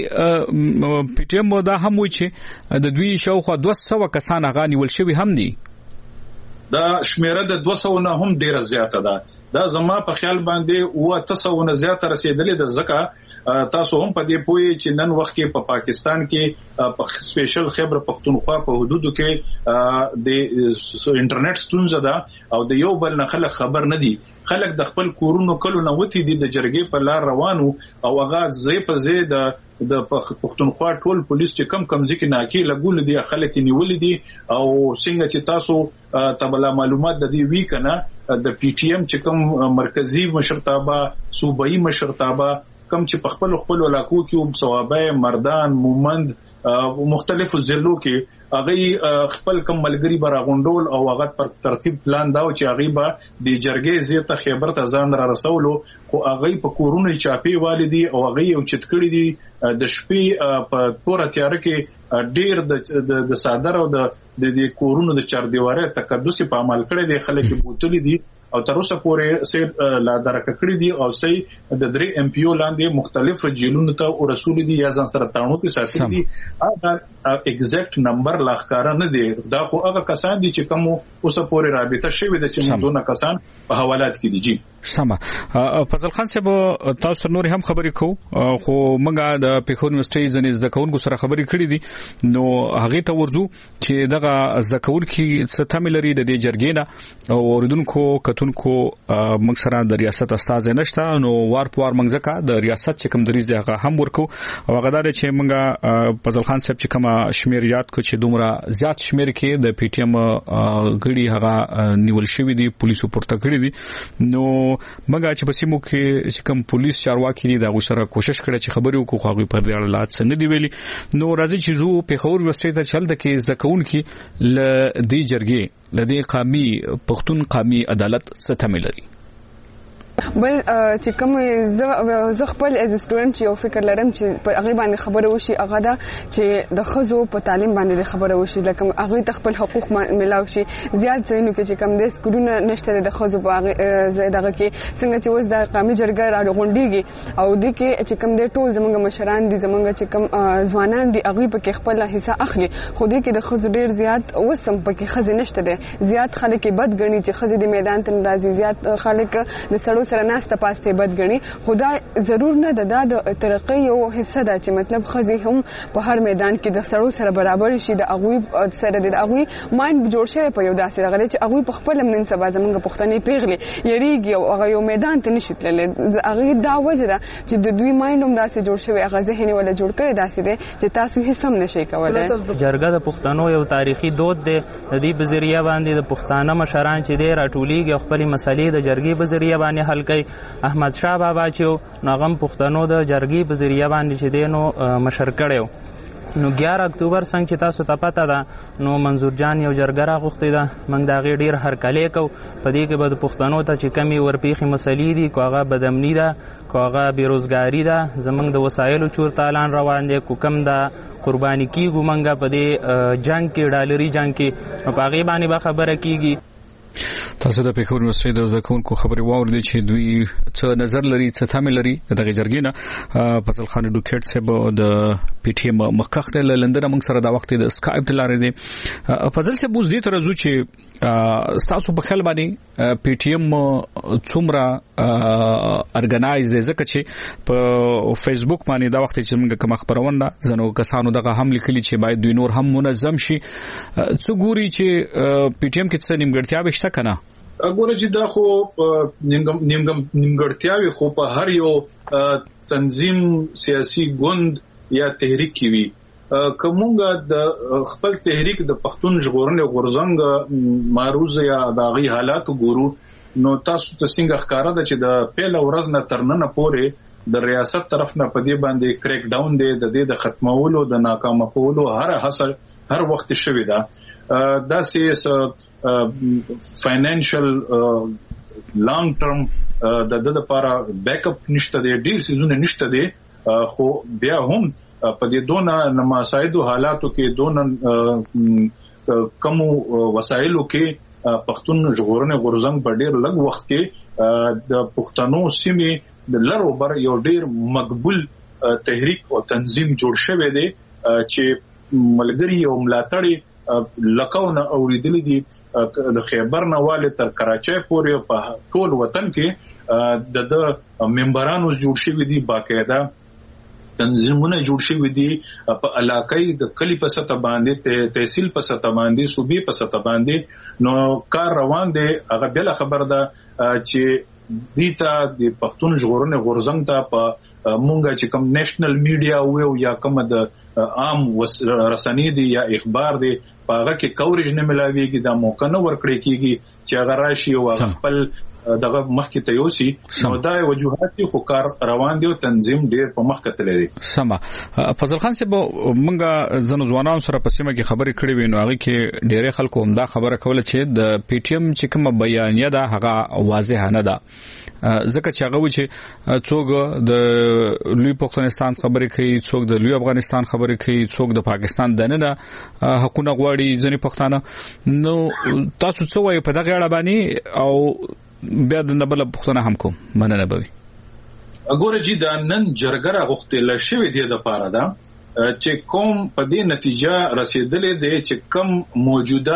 پی ټی ایم دا هم وی چې د دوی شاوخوا دوه سوه کسان غاني ول شوی هم دي دا شمیره د دوه سوه نه هم ډیره زیاته ده دا زما په خیال باندې او اوه سوه نه زیاته رسیدلې ده ځکه تاسو هم په دې پوهی چې نن وخت کې په پاکستان کې په سپیشل خیبر پختونخوا په حدودو کې د انټرنیټ ستونزه ده او د یو بل نه خلک خبر نه دي خلک د خپل کورونو کلو نه وتی دي د جرګې په لار روانو او هغه زی په زی د د پختونخوا ټول پولیس چې کم کم ځکه ناکي لګول دي خلک نیول دي او څنګه چې تاسو تبلا معلومات د دې وی کنه د پی ټی ایم چې کوم مرکزی مشرتابه صوبایي مشرتابه کم چې په خپل خپل علاقو کې ثوابه مردان مومند مختلفو ضلعو کې هغه خپل کم ملګری براغونډول او هغه پر ترتیب پلان دا چې هغه به د جرګې زیاته خبر ته ځان را رسولو خو هغه په کورونو چاپی والدي او هغه یو چتکړی دي د شپې په تور تیار کې ډیر د د صادر او د د کورونو د چار دیواره تقدس په عمل کړی دي خلک بوتلی دي او تر اوسه پورې سه لا درک کړی دي او سه د درې ام پی او لاندې مختلف جیلونو ته او رسول دي یا ځان سره تاونو کې ساتي دي هغه ایگزیکټ نمبر لاخکاره نه دي دا خو هغه کسان دي چې کوم اوسه پورې رابطه شوی د چې مونږ کسان په حوالات کې دي جی سم فضل خان صاحب تاسو نور هم خبرې کو خو موږ د پیښور یونیورسيټي ځنې زکونکو سره خبرې کړې دي نو هغه ته ورځو چې دغه زکونکو څه تمل لري د دې جرګې نه او اوردونکو کتونکو موږ سره د ریاست استاد نشته نو وار په وار موږ ځکه د ریاست چې کوم دریز دی هغه هم ورکو او هغه دا چې موږ فضل خان صاحب چې کوم شمیر یاد کو چې دومره زیات شمیر کې د پی ټی ایم غړي هغه نیول شوی دي پولیسو پورته کړی دي نو مګا چې بسیمو کې چې کوم پولیس چارواکي دي دا غوښره کوشش کړي چې خبرې وکړي خو هغه پر دې اړه لات سن دی ویلي نو راځي چې زو په خور یونیورسيټي ته چل د کې زکون کې ل دې جرګې ل دې قامي پښتون قامي عدالت څه تمل لري بل چې کوم زه خپل از سټوډنټ یو فکر لرم چې په هغه باندې خبره وشي هغه دا چې د خزو په تعلیم باندې خبره وشي لکه هغه خپل حقوق ملاو شي زیات ځینو کې چې کوم د سکولونو نشته د خزو په هغه زیاده کې څنګه چې اوس د قومي جرګه راغونډيږي او د کې چې کوم د ټول زمونږ مشران دي زمونږ چې کوم ځوانان دي هغه په خپل حصہ اخلي خو د کې د خزو ډیر زیات اوسم پکې خزه نشته ده زیات خلک بد غني چې خزه د میدان ته راځي زیات خلک د سړو سره ناسته پاسته بد غني خدا ضرور نه ده د ترقۍ او حصہ ده چې مطلب خزي هم په هر میدان کې د سړو سره برابر شي د اغوی سره د اغوی مايند جوړ شي په یو داسې غلې چې اغوی په خپل من سبا زمونږ پښتنې پیغلي یریږي او هغه یو میدان ته نشي تللی هغه دا وجه ده چې د دوی مايند هم داسې جوړ شوی هغه ذهني ولا جوړ کړي داسې ده چې تاسو هیڅ هم نشي کولای جرګه د پښتنو یو تاریخي دود ده د دې بذریعہ باندې د پښتانه مشران چې د راټولېږي خپل مسلې د جرګې بذریعہ باندې حل کوي احمد شاه بابا چې نغم پښتنو د جرګې په ذریعہ باندې چې دینو مشر کړو نو ګیاره اکتوبر څنګه چې تاسو ته پته ده نو منظور جان یو جرګه راغوښتې ده موږ د هغې ډېر هرکلی کوو په دې کې به د پښتنو ته چې کمې ورپېښې مسلې دي که هغه بدامني ده که هغه بېروزګاري ده زموږ د وسایلو چور تالان روان دی که کوم د قرباني کېږو موږ په دې جنګ کې ډالري جنګ کې نو په هغې باندې به خبره کېږي تاسو د پیښور یونیورسيټي د زکونکو خبرې واوریدې چې دوی څه نظر لري څه تمل لري دغه جرګې نه فضل خان ډوکټ صاحب د پی ټی ایم مخکخ د لندن موږ سره د وخت د اسکایپ تلاره دي فضل صاحب اوس دې تر زو چې تاسو په خل باندې پی ټی ایم څومره ارګنایز دي ځکه چې په فیسبوک باندې دا وخت چې موږ کوم خبرونه زنو کسانو دغه هم لیکلي چې باید دوی نور هم منظم شي څو ګوري چې پی ټی ایم کې څه نیمګړتیا بشته کنه وګوره چې دا خو نیمګړتیاوي خو په هر یو تنظیم سیاسي ګوند یا تحریک کې وي. کومه د خپل تحریک د پښتون ژغورنې غورځنګ معروض یا داغي حالات ګورو نو تاسو ته څنګه ښکارا ده چې د پیل ورځ نه ترننه پورې د ریاست طرف نه پدې باندې کریک ډاون دی د دې د ختمولو د ناکامه کولو هر هڅه هر وخت شوې ده. دا سي فاینانشل لانګ ټرم د د لپاره بیک اپ نشته دی ډیر سيزونه نشته دی خو بیا هم په دې دونه نماسایدو حالاتو کې دونه کم وسایلو کې پښتون ژغورنې غورځنګ په ډیر لږ وخت کې د پښتنو سیمې د لرو بر یو ډیر مقبول تحریک او تنظیم جوړ شوی دی چې ملګری او ملاتړي لکونه اوریدل دي د خیبر نه والي تر کراچۍ پورې په ټول وطن کې د ممبرانو جوړ شوی دي باقاعده تنظیمونه جوړ شوی دي په علاقې د کلی په سطح باندې تحصیل په سطح باندې صوبې په سطح باندې نو کار روان دي. هغه بل خبر ده چې دیتا د پښتون ژغورنې غورځنګ ته په مونږه چې کوم نېشنل میډیا وو یا کوم د عام رسنۍ دي یا اخبار دي هغه کې کوریج نه ملاويږي دا موقع نه ورکړي کیږي چې هغه راشي او خپل دغه مخکې ته یوسي نو دا وجوهات خو کار روان دي او تنظیم ډیر په مخ کتلې دي. سما فضل خان صاحب مونږه زنو ځوانانو سره په سیمه کې خبرې کړې وې نو هغه کې ډېرې خلکو هم دا خبره کوله چې د پی ټی ایم چې کوم بیانیه ده هغه واضح نه ده ځکه چې هغه و چې څوک د لوی پښتونستان خبرې کوي څوک د لوی افغانستان خبرې کوي څوک د پاکستان دننه حقونه غواړي ځنې پښتانه نو تاسو څه وایي په دغه اړه باندې او بیا د نبل پښتنه هم کوم مننه بوي. وګوره چې دا نن جرګه غوښتل شوې دی د پاره دا چې کوم په دې نتیجه رسیدلې دی چې کوم موجوده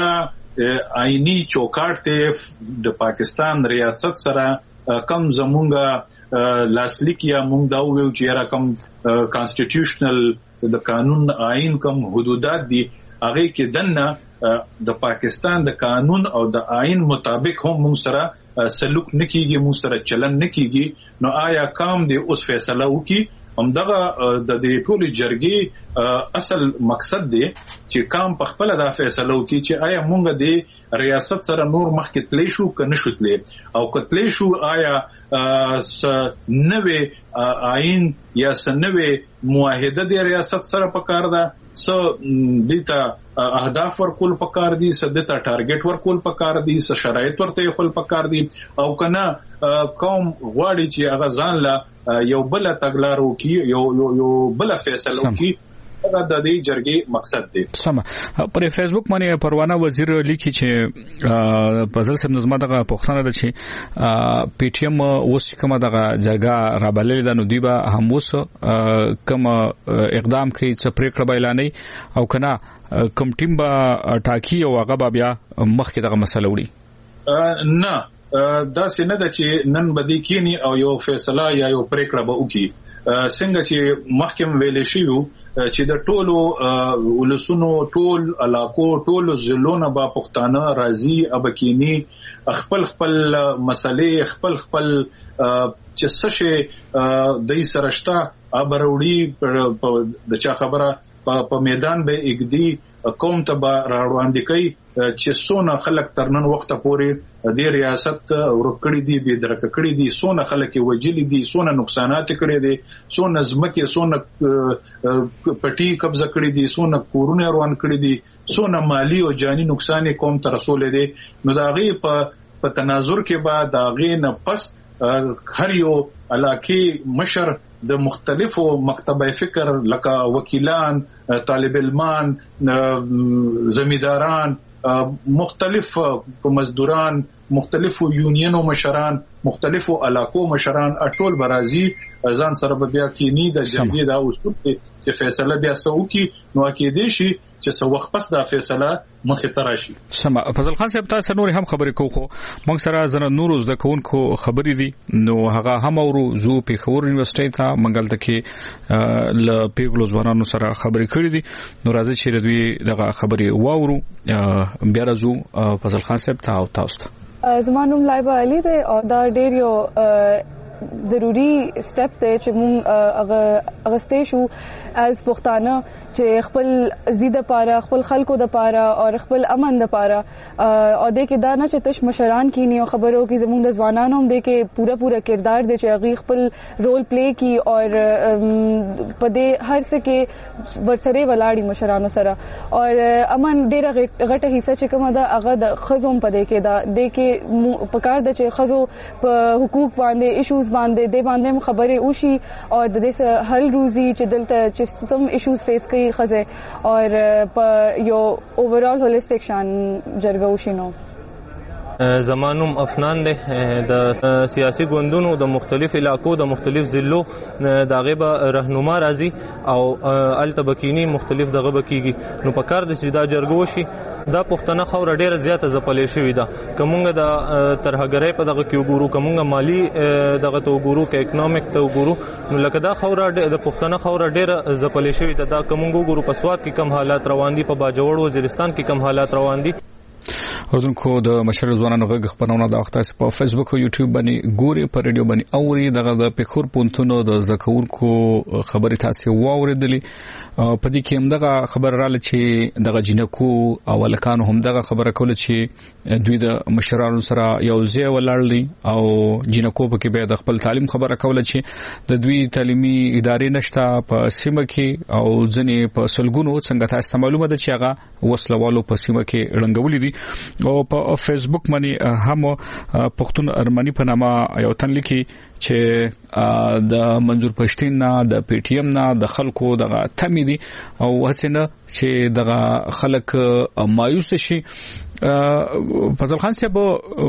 آئینی چوکاټ ته د پاکستان ریاست سره کم زمونږه لاسلیک یا مونږ دا ویو چې را کم کانسټیټیوشنل د قانون آئین کم حدودات دي هغه کې دنه د پاکستان د قانون او د آئین مطابق هم مونږ سره سلوک نکېږي مونږ سره چلن نکېږي نو آیا کام دی اوس فیصله وکي همدغه د دې ټولې جرګې اصل مقصد دی چې کام په خپل دا فیصله وکي چې آیا مونږ د ریاست سره نور مخکې تلې شو کنه شو تلې او کتلې شو آیا نوې آئین یا سنوي معاهده د ریاست سره پکار ده سو دیتا اهداف ورکول پکار دي سدته ټارګټ ورکول پکار دي س شرایط ورته خپل پکار دي او کنه قوم غواړي چې هغه ځان لا یو بل تګلارو کی یو یو بل فیصله کی دا د دې جرګې مقصد دی. سم پر فیسبوک باندې پروانه وزیر لیکي چې فضل صاحب نظم دغه پښتنه ده چې پی ټی ایم اوس کومه دغه جرګه را بللې ده نو دوی به هم اوس کوم اقدام کوي چې پریکړه اعلانوي او کنه کوم ټیم به ټاکي او هغه بیا مخکې دغه مسله وړي. نه دا څنګه ده چې نن بدی کینی او یو فیصله یا یو پریکړه به وکي څنګه چې محکم ویلې شي چې د ټولو ولسونو ټول علاقو ټول ضلعونو با پښتانه راضي ابکینی خپل خپل مسلې خپل خپل چې څه شي د سرشتہ ابروړي د چا خبره په میدان به اګدي قوم ته روان دي کوي چې سونه خلک ترنن وخت پورې د ریاست ورکړې دي به درکړې دي سونه خلک وجلي دي سونه نقصانات کړې دي سونه زمکه سونه پټي قبضه کړې دي سونه کورونه روان کړې دي سونه مالی او جاني نقصان قوم ته رسول دي نو دا غي په تناظر کې بعد دا غي نه پس هر یو علاقه مشر د مختلفو مکتبه فکر لکه وکیلان طالب علمان زمینداران مختلف مزدوران مختلفو یونینو مشران مختلفو علاقو مشران ټول برازي ځان سره بیا کینی د جرګې دا اصول چې فیصله بیا سوکي نو کې دي شي چې څو وخت پس دا فیصله مخې ته راشي. سم فضل خان صاحب تاسو نور هم خبرې کوو موږ سره زنه نور د کوونکو خبرې دي نو هغه هم اورو زو پیښور یونیورسيټي ته منګل ته کې ل پیغلو ځوانانو سره خبرې کړې دي نو راځي چې دوی دغه خبرې واورو بیا راځو فضل خان صاحب ته او تاسو ته. زما نوم لایبه علي دی او دا ډېر یو ضروری سټپ دی چې موږ اغستې شو از پښتانه چې خپل زید لپاره خپل خلکو لپاره او خپل امن لپاره او د کې دا نه چې تش مشران کینی او خبرو کې زموږ د ځوانانو هم د کې پورا پورا کردار دی چې هغه خپل رول پلی کی او په دې هر څه کې ورسره ولاړی مشرانو سره او امن ډیره غټه حصہ چې کومه دا هغه د خزوم په دې کې دا د کې په کار د چې خزو په حقوق باندې ایشوز باندې د باندې خبرې وشي او د دې حل روزي چې دلته چې سم ایشوز فیس کوي خزه او په یو اوورال هولیسټیک شان جرګه وشي نو زمانوم افنان دی د سیاسي ګوندونو د مختلف علاقو د مختلف ضلعو د غیبه رهنما راځي او التبکینی مختلف دغه بکیږي نو په کار د چې دا جرګه وشي دا پښتنه خوره ډیره زیاته زپلې شوې ده کومه د ترهګرۍ په دغه کې وګورو کومه مالی دغه ته وګورو کې اکونومیک ته وګورو نو لکه دا خوره د پښتنه خوره ډیره زپلې شوې ده دا کومه وګورو په سواد کې کم حالات روان دي په باجوړ وزیرستان کې کم حالات روان دي اوردونکو د مشر ځوانانو غږ خبرونه د وخت په فیسبوک او یوټیوب باندې ګوري په ریډیو باندې اوري دغه د پخور پونتونو د زکورکو خبري تاسو واوریدلې په دې کې هم دغه خبر رااله چې دغه جنکو او لکانو هم دغه خبره کوله چې دوی د مشرانو سره یو ځای ولاړلی او جنکو په کې به د خپل تعلیم خبره کوله چې د دوی تعلیمي ادارې نشته په سیمه کې او ځنې په سلګونو څنګه تاسو معلومه ده چې هغه وسلوالو په سیمه کې رنګولې دي او په فیسبوک باندې هم پښتون ارمنی په نامه یو تن لیکي چې د منظور پښتين نه د پی ټی ایم نه د خلکو دغه تمی دي او حسنه چې دغه خلک مایوس شي فضل خان صاحب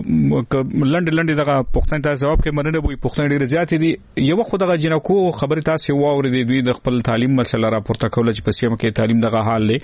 لنډ لنډ دغه پښتون ته جواب کې مننه وي پښتون ډیر زیات دي یو خو دغه جنکو خبره تاسو واورې دوی د خپل تعلیم مسله راپورته کول چې په سیمه کې تعلیم دغه حال لې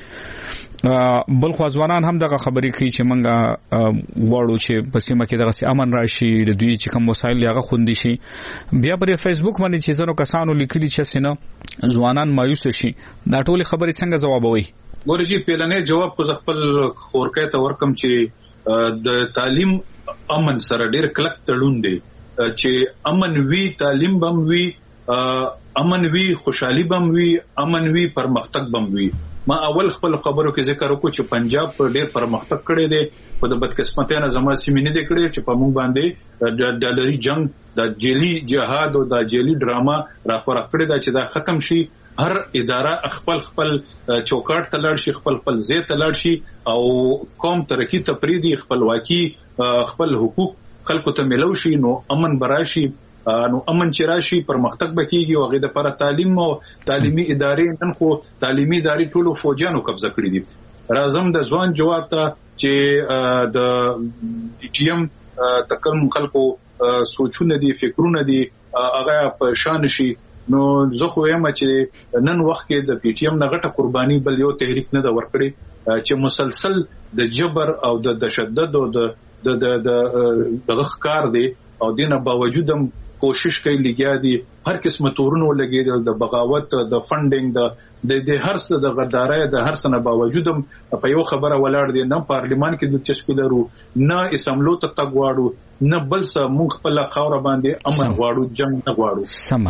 بل خو ځوانان هم دغه خبرې کوي چې منګه وړو چې په سیمه کې دغه امن راشي د دوی چې کوم وسایل هغه خوندي شي بیا پر فیسبوک باندې چې زنو کسانو لیکلي چې سينه ځوانان مایوس شي دا ټول خبرې څنګه جوابوي ګورجی پیلنې جواب خو خپل خورکې ته ورکم چې د تعلیم امن سره ډېر کلک تړون دی چې امن وی تعلیم بم وی امن وی خوشحالي بم وی امن وی پرمختګ بم وی ما اول خپل خبرو کې ذکر وکړ چې پنجاب ډېر پرمختګ کړی دی په د بدقسمتۍ نه زموږ سیمې نه دی کړی چې په موږ باندې د ډالري جنگ د جیلی جهاد او د جیلی ډراما راپور کړی دا چې دا ختم شي هر اداره خپل خپل چوکاټ ته لاړ شي خپل خپل ځای ته لاړ شي او قوم ترقی تفریدي خپلواکي خپل حقوق خلکو ته ملو شي نو امن براشي نو امن چې راشي پرمختګ بکیږي او غي د پر تعلیم او تعلیمي ادارې نن خو تعلیمي ادارې ټولو فوجانو قبضه کړې دي راځم د ځوان جواب ته چې د ټي ایم تکل خلکو سوچونه دي فکرونه دي هغه په شان شي نو زه خو یم چې نن وخت کې د پی ټی ایم نه غټه قرباني بل یو تحریک نه دا ورکړي چې مسلسل د جبر او د تشدد او د د د د ښکار دي او دینه باوجود هم کوشش کوي لګیا دي هر قسمه تورونو لګیدل د بغاوت د فندینګ د د هر څه د غدارۍ د هر څه نه باوجود هم په یو خبره ولاړ دي نه پارلیمان کې د چسپی لرو نه اسمبلو ته تګواړو نه بل څه مونږ خپل خاور باندې امن غواړو جنگ نه غواړو سم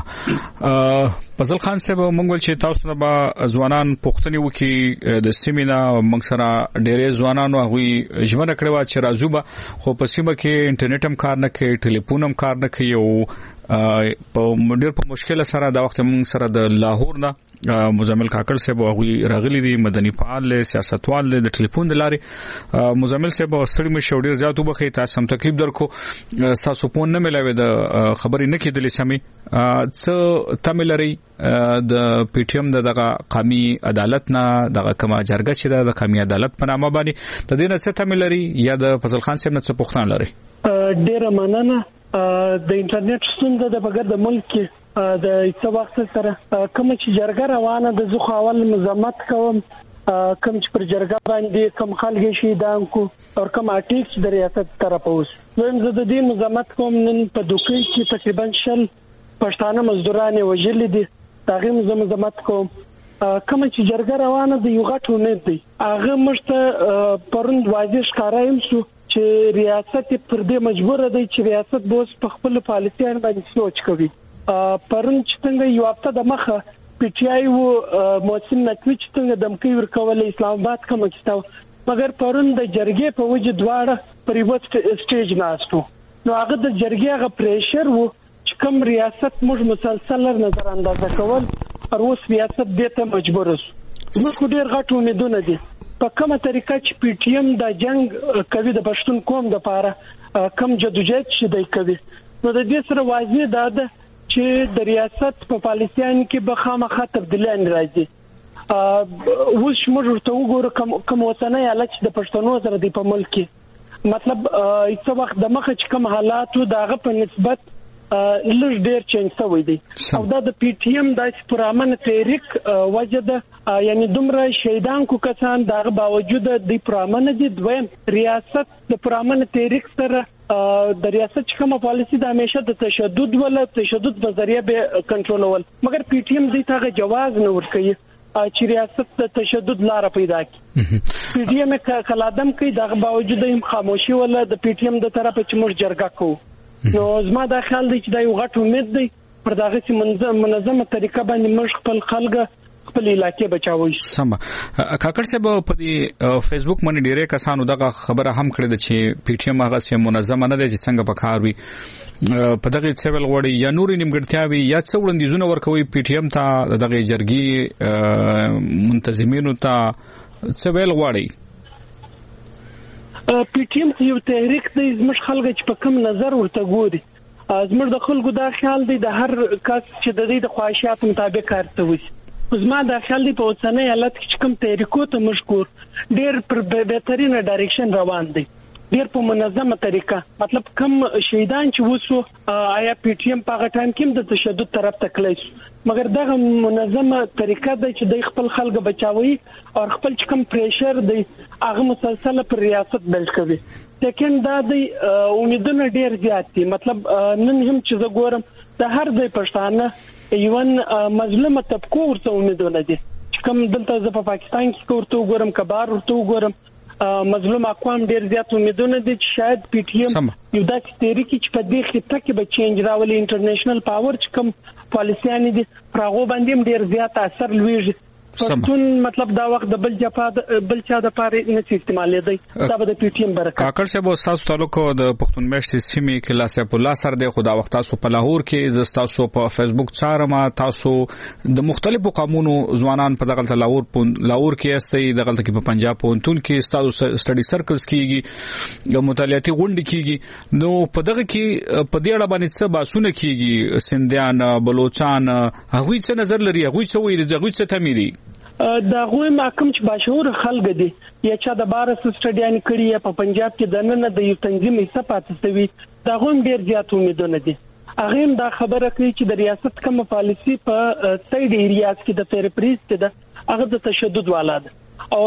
فضل خان صاحب مونږ ول چې تاسو نه با ځوانان پښتني وکي د سیمینا مونږ سره ډېرې ځوانانو هغه ژوند کړو چې راځو به خو په سیمه کې انټرنیټ هم کار نه کوي ټلیفون هم کار نه کوي او په ډېر په مشکل سره دا وخت مونږ سره د لاهور نه مزمل کاکړ صاحب هغه راغلي دي مدني فعال سیاستوال د ټلیفون د لارې مزمل صاحب ستړي مې شو ډېر زیات وبخې تاسو هم تکلیف درکو تاسو په نه ملاوي د خبرې نه کېدلې سمې څه تملري د پی ټی ایم دغه قومي عدالت نه دغه کما جرګه چې د قومي عدالت په نامه باندې د دې نه څه تملري یا د فضل خان صاحب نه څه پوښتنه لري ډېر مننه د انټرنیټ ستونزه د بغیر د ملک کې د څه وخت سره کوم چې جرګه روانه د زخ اول مزمت کوم کوم چې پر جرګه باندې کوم خلک شي دانکو او کوم اټیکس د ریاست طرف اوس زم زه د دې مزمت کوم نن په دوکې کې تقریبا شل پښتانه مزدوران وژل دي هغه مزمت کوم کوم چې جرګه روانه د یو غټ امید دی هغه مشته پروند واضح ښکارایم شو چې ریاست پر دې مجبور دی چې ریاست بوس په خپل پالیسیان باندې سوچ کوي. پرون چې څنګه یو هفته د مخه پی ټی آی وو محسن نقوی چې څنګه دمکی ورکول اسلام آباد کوم کیستاو مګر پرون د جرګې په وجه دواړه پر یو سټیج ناستو. نو هغه د جرګې هغه پریشر وو چې کوم ریاست موږ مسلسل نظر اندازه کول او اوس ریاست دې ته مجبور اوس. موږ ډېر غټ امیدونه دي په کومه طریقه چې پی ټی ایم د جنگ کوي د پښتون قوم د لپاره کم جدوجہد شي دی کوي. نو د دې سره واضح ده چې د ریاست په پالیسیان کې به خامخا تبدیلان راځي. اوس موږ ورته وګورو کوم کوم وطني حالت د پښتنو سره دی په ملک کې مطلب هیڅ وخت د مخه چې کوم حالات دغه په نسبت لږ ډیر چینج شوی دی او دا د پی ټی ایم د پرامن تحریک وجد یعنی دومره شهیدان کو کسان دغه باوجود د پرامن دي دویم ریاست د پرامن تحریک سره د ریاست کومه پالیسی د همیشه د تشدد ولا تشدد په ذریعہ به کنټرولول مګر پی ټی ایم دې ته جواز نه ورکوي چې ریاست د تشدد لار پیدا کړي. پی ټی ایم کلادم کوي دغه باوجود هم خاموشي ولا د پی ټی ایم د طرفه چې موږ جرګه کوو. نو زما دا خیال دی چې دا یو غټ امید دی پر دغه چې منظمه طریقه باندې موږ خپل خلک خپل علاقې بچاوي. سم کاکړ صاحب په دې فیسبوک باندې ډیره کسانو دغه خبره هم کړې ده چې پی ټی ایم هغه سم منظمه نه دی چې څنګه په کار وي په دغه څول غوړي یا نور نیمګړتیاوي یا څو وړاندیزونه ورکوي پی ټی ایم ته دغه جرګي منتظمینو ته څه ویل غواړي. پی ټی ایم یو تحریک دی زموږ خلک چې په کوم نظر ورته ګوري زموږ د خلکو دا خیال دی د هر کس چې د دې د خواهشات مطابق کار کوي. زما دا خیال دی په اوسنۍ حالت کې کوم تحریکو ته مشکور ډیر پر بهترینه ډایرکشن روان دی ډیر په منظمه طریقه مطلب کم شهیدان چې وسو آیا پی ټی ایم په ټایم کې د تشدد طرف ته کړی مګر دغه منظمه طریقه د چې د خپل خلک بچاوي او خپل کم پریشر دی هغه مسلسل پر ریاست بلډ کوي. لیکن دا د امیدونه ډیر زیات دي مطلب نن هم چې زه ګورم د هر ځای پښتانه ایون مظلومه طبقه ورته امیدونه دي چې کوم دلته زه په پاکستان کې ورته وګورم کبار ورته وګورم مظلوم اقوام ډیر زیات امیدونه دي چې شاید پی ټی ایم یو داسې تحریک چې په دې خطه کې به چینج راولي انټرنیشنل پاور چې کوم پالیسیان دي پراغو باندې ډیر زیات اثر لوي پښتون مطلب دا وخت د بل جپا بل چا د پاره نه استعمال دی دا به د پی ټی ایم برکت. کاکړ صاحب تاسو تعلق د پښتون میشت سیمې کې لاسه په الله سره دی خدا وخت تاسو په لاهور کې زستاسو په فیسبوک چارما تاسو د مختلفو قومونو ځوانان په دغه لاهور په لاهور کې استي دغه کې په پنجاب پونتون کې تاسو سټډي سرکلز کیږي د مطالعاتي غونډې کیږي نو په دغه کې په دې اړه باندې څه باسونه کیږي سندیان بلوچستان هغوی څه نظر لري هغوی څه وایي هغوی څه تمي دي دا غوي محکم چې باشعور خلک دي یا چې د بارس سټډیان کړی په پنجاب کې د نن د یو تنظیم حصہ پاتې شوی دا غوم ډیر زیات امیدونه دي. هغه دا خبره کوي چې د ریاست کوم پالیسی په سایډ ایریاز کې د تیرپریز ته د هغه د تشدد والا ده او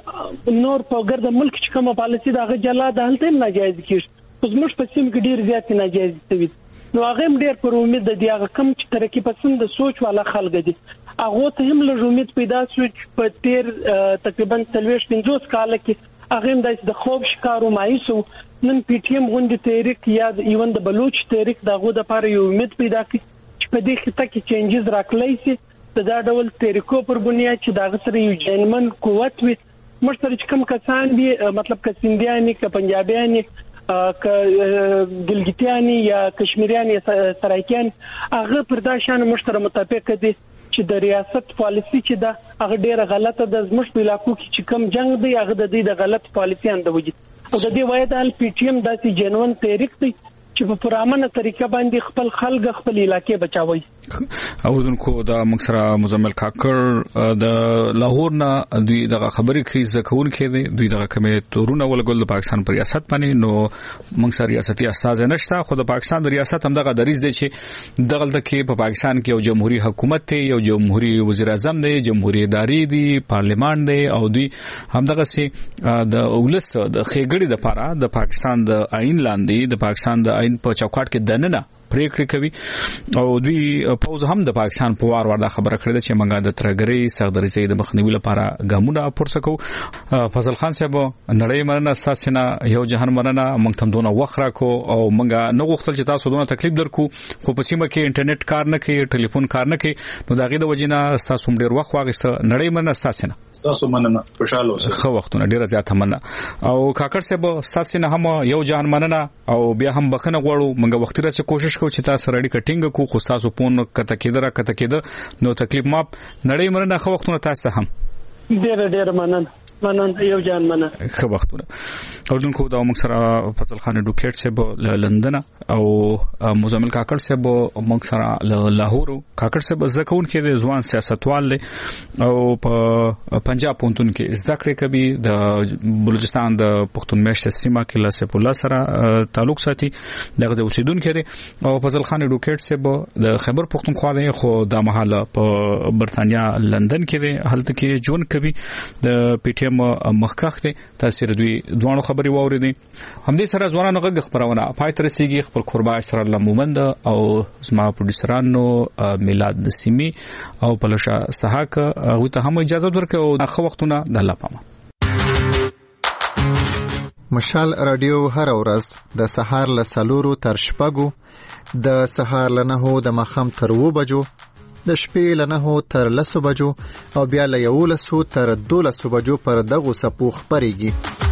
نور په ګرد ملک چې کوم پالیسی د هغه جلا ده هلته ناجایز کیږي اوس موږ په سیم کې ډیر زیات ناجایز دي. نو هغه ډیر پر امید د هغه کم چې ترقی پسند سوچ والا خلک دي هغه ته هم له امید پیدا شو په تیر تقریبا ثلاث پنځوس کال کې هغه د خوب شکارو مایسو نن پی ټی ایم غونډه تحریک یا ایون د بلوچ تحریک دغه د لپاره یو امید پیدا کړي چې په دې خطه کې چینجز راکړی شي د دا ډول تحریکو پر بنیاد چې دغه سره یو جنمن قوت وي مشترک کم کسان دي مطلب کسندیانی ک پنجابیانی ک ګلګتیانی یا کشمیریانی سرایکان هغه پر دا شان مشترک مطابق دي چې د ریاست پالیسی چې دا هغه ډیره غلطه د زموږ په علاقو کې چې کم جنگ دی هغه د دې د غلط پالیسیان د وجود او د دې وایي د پی ټی ایم داسې جنون تحریک دی چې په پرامنه طریقه باندې خپل خلک خپل علاقې بچاوي. اوردونکو دا مکسره مزمل کاکر د لاهور نه دوی دغه خبرې کوي ځکهون کې دي دوی دغه کمې تورونه ولګول د پاکستان پر ریاست باندې نو مکسر ریاستي استاد نشته خو د پاکستان د ریاست هم دغه دریز دی چې دغه کې په پاکستان کې یو جمهوریت حکومت دی یو جمهوریت وزیر اعظم دی جمهوریت اداري دی پارلیمان دی او دوی هم دغه سي د اولس د خېګړې د لپاره د پاکستان د آئین لاندې د پاکستان د آئین په چوکاټ کې دننه پریکړې کوي او دوی پوز هم د پاکستان په وار وردا خبره کړې چې منګه د ترګری سردرزي د مخنیوي لپاره ګامونه پورته کوو. فضل خان صاحب نړۍ مرنه اساسنه یو جهان مرنه موږ تم دونه وخره کو او منګه نو غوښتل چې تاسو دونه تکلیف درکو خو په سیمه کې انټرنیټ کار نه کوي ټلیفون کار نه کوي نو دا غي د وجینا تاسو ډیر وخت واغسته نړۍ مرنه اساسنه تاسو مننه خوشاله اوسئ. خو وختونه ډیره زیاته مننه او کاکړ صاحب اساسنه هم یو جهان مننه او بیا هم بخنه غواړو منګه وخت راځي کوشش کوو چې تاسو رړی کټینګ کو خو تاسو پون کته کېدره کته کېده نو تکلیف ماپ نړۍ مرنه خو وختونه تاسو هم ډیر ډیر مننه مننه یو جان مننه خو وختونه اوردونکو دا موږ سره فضل خان ډوکټ صاحب لندن او مزمل کاکړ صاحب موږ سره لاهور کاکړ صاحب زکون کې د ځوان سیاستوال او په پنجاب پونتون کې زده کړې کوي د بلوچستان د پښتون میشت سیمه کې لاسف الله سره تعلق ساتي دغه د اوسیدونکو کې او فضل خان ډوکټ صاحب د خیبر پښتونخوا دی خو د محله په برتانیا لندن کې دی هلته کې جون کوي د پی ټی ایم مخکخ دی تاثیر دوی دوه خبري واوریدي همدې سره ځوانانو غږ خبرونه پای تر رسیدي خپل قربا اسر الله مومند او زما پروډوسرانو میلاد نسیمی او پلوشا سحاق هغه ته هم اجازه ورکړو او خو وختونه د الله پامه. مشال رادیو هر ورځ د سهار له سلورو تر شپږو د سهار له نهو د مخام تر و بجو د شپې له نهو تر لسو بجو او بیا له یولسو تر دولسو بجو پر دغو سپو خپرېږي.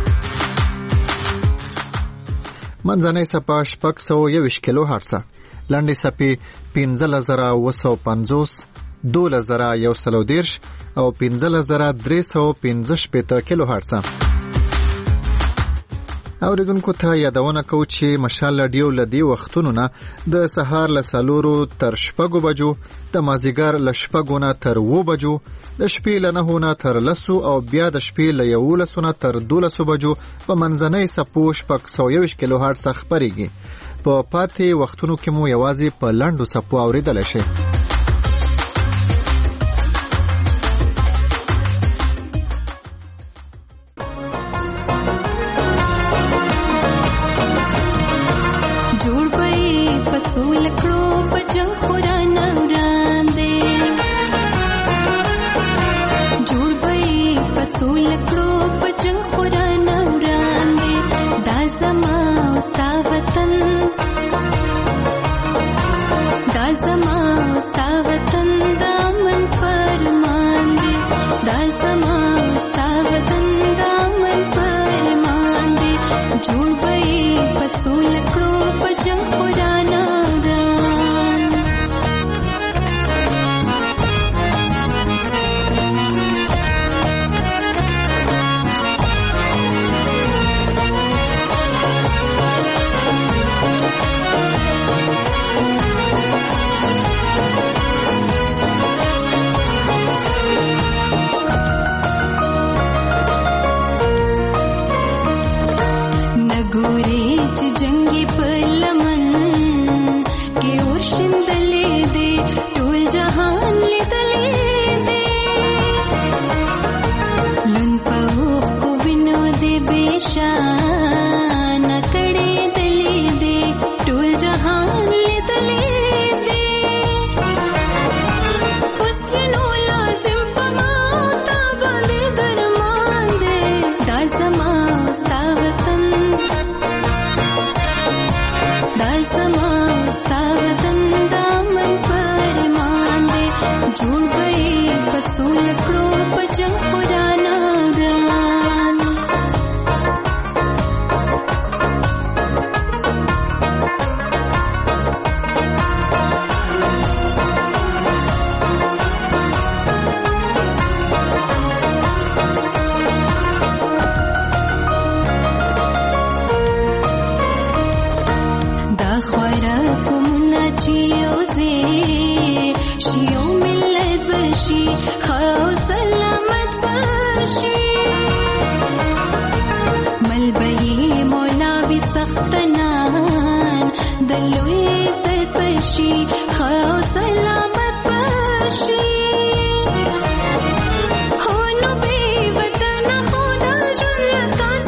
منځنۍ سپه شپږ سوه یوویشت کیلو هرڅه، لنډې سپې پنځلس زره اوه سوه پنځوس، دولس زره یو سل او دېرش او پنځلس زره درې سوه پنځه شپېته کیلو هرڅه. اوریدونکو ته یادونه کوو چې مشال رادیو له دې وختونو نه د سهار له څلورو تر شپږو بجو، د مازدیګر له شپږو نه تر اووه بجو، د شپې له نهو نه تر لسو او بیا د شپې له یولسو نه تر دولسو بجو په منځنۍ سپو شپږ سوه یوویشت کیلو هرټز خپرېږي. په پاتې وختونو کې مو یوازې په لنډو سپو اورېدلی شئ.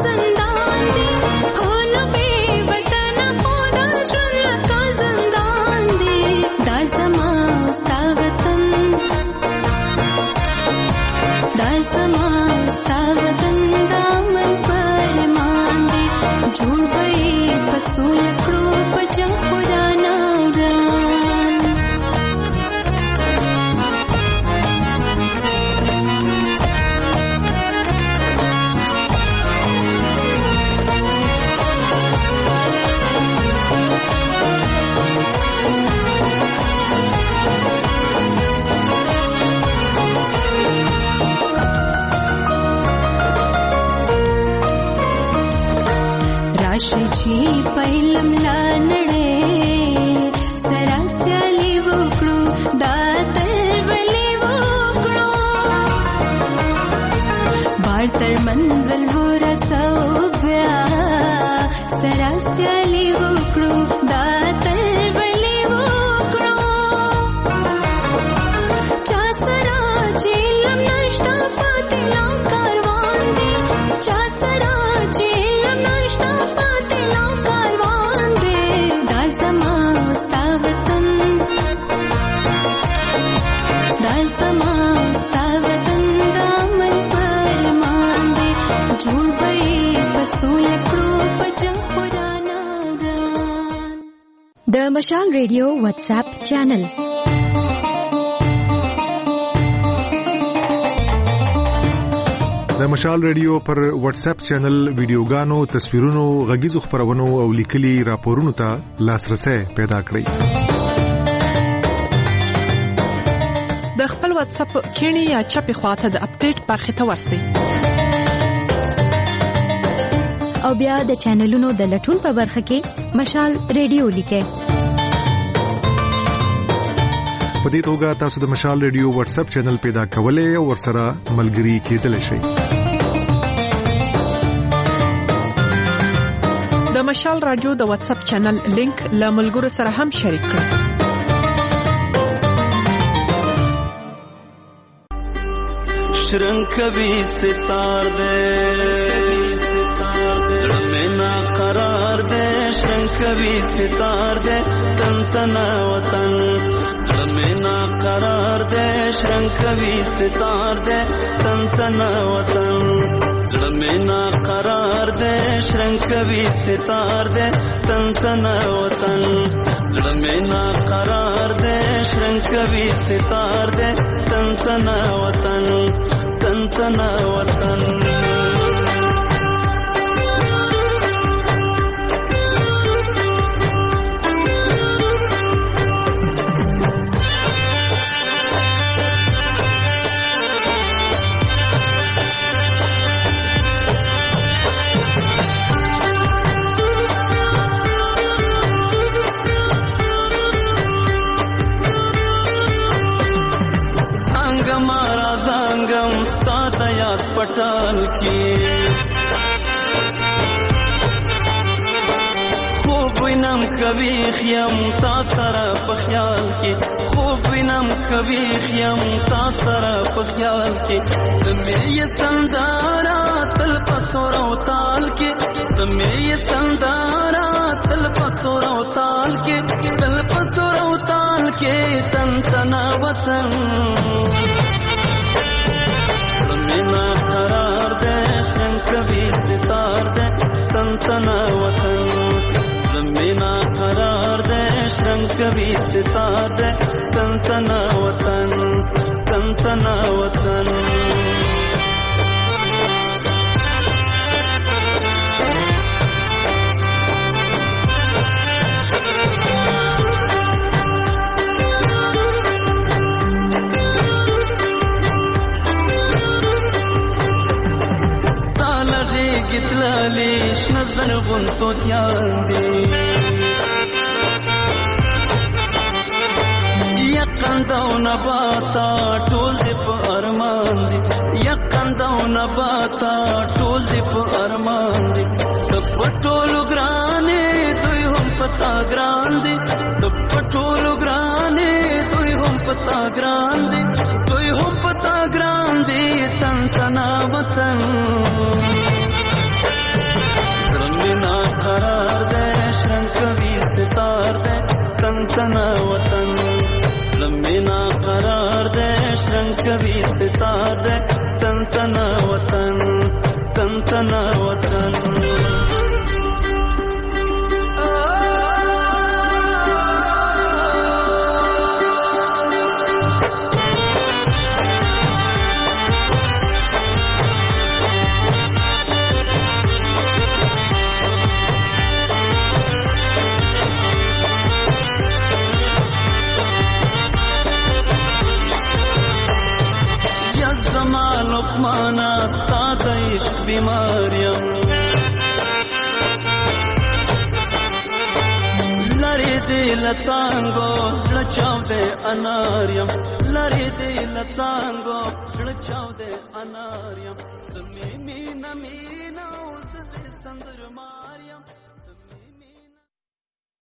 زندان د مشال ریډیو واتس اپ چینل. د مشال ریډیو پر واتس اپ چینل ویډیوګانو، تصویرونو، غږیزو خبرونو او لیکلي راپورونو ته لاسرسي پیدا کړئ. د خپل واتس اپ کینی یا چپی خواته د اپډیټ برخه ته ورسئ او بیا د چینلونو د لټون په برخه کې مشال ریډیو لیکئ. په دې توګه تاسو د مشال ریډیو واتس اپ چینل پیدا کولای او ورسره ملګري کېدلی شئ. د مشال رادیو د واتس اپ چینل لینک له ملګرو سره هم شریک کړئ. شرنگ کبھی ستار دے زړه میں نا قرار دے، شرنگ کبھی ستار دے تن تنا وطن، زړه میں نا قرار دے، شرنگ کبھی ستار دے تن تنا وطن، زړه میں نا قرار دے، شرنگ کبھی ستار دے تن تنا وطن، زړه میں نا قرار دے، شرنگ کبھی ستار دے تن تنا وطن، تن تنا وطن. پټال کې خوب وینم کبھی خیم تا سره په خیال کې، خوب وینم کبھی خیم تا سره په خیال کې، تمې یې سندارا تل پسور او تال کې، تمې یې سندارا تل پسور او تال کې، تل پسور او تال کې تن تنا وطن، مینا قرار دے، شرنگ کبھی ستار دے تن تنا وطن، مینا قرار دے، شرنگ کبھی ستار دے تن تنا وطن، تن تنا وطن. لیش نظر غنتو دیان دی یقندو نباتا ټول دی په ارمان دی، یقندو نباتا ټول دی په ارمان دی، د پټولو ګرانې دوی هم پتا ګران دی، د پټولو ګرانې دوی هم پتا ګران دی، دوی هم پتا ګران دی، تن تنا وطن، مینا قرار دے، شرنگ کبھی ستار دے تن تنا وطن، مینا قرار دے، شرنگ کبھی ستار دے تن تنا وطن، تن تنا وطن. لقمانا ستا د عشق بیماریم، لری دی لڅانګو زړه چاودې اناریم، لری دی لڅانګو زړه چاودې اناریم، زمې مینا مینا اوس دې سندر ماریم.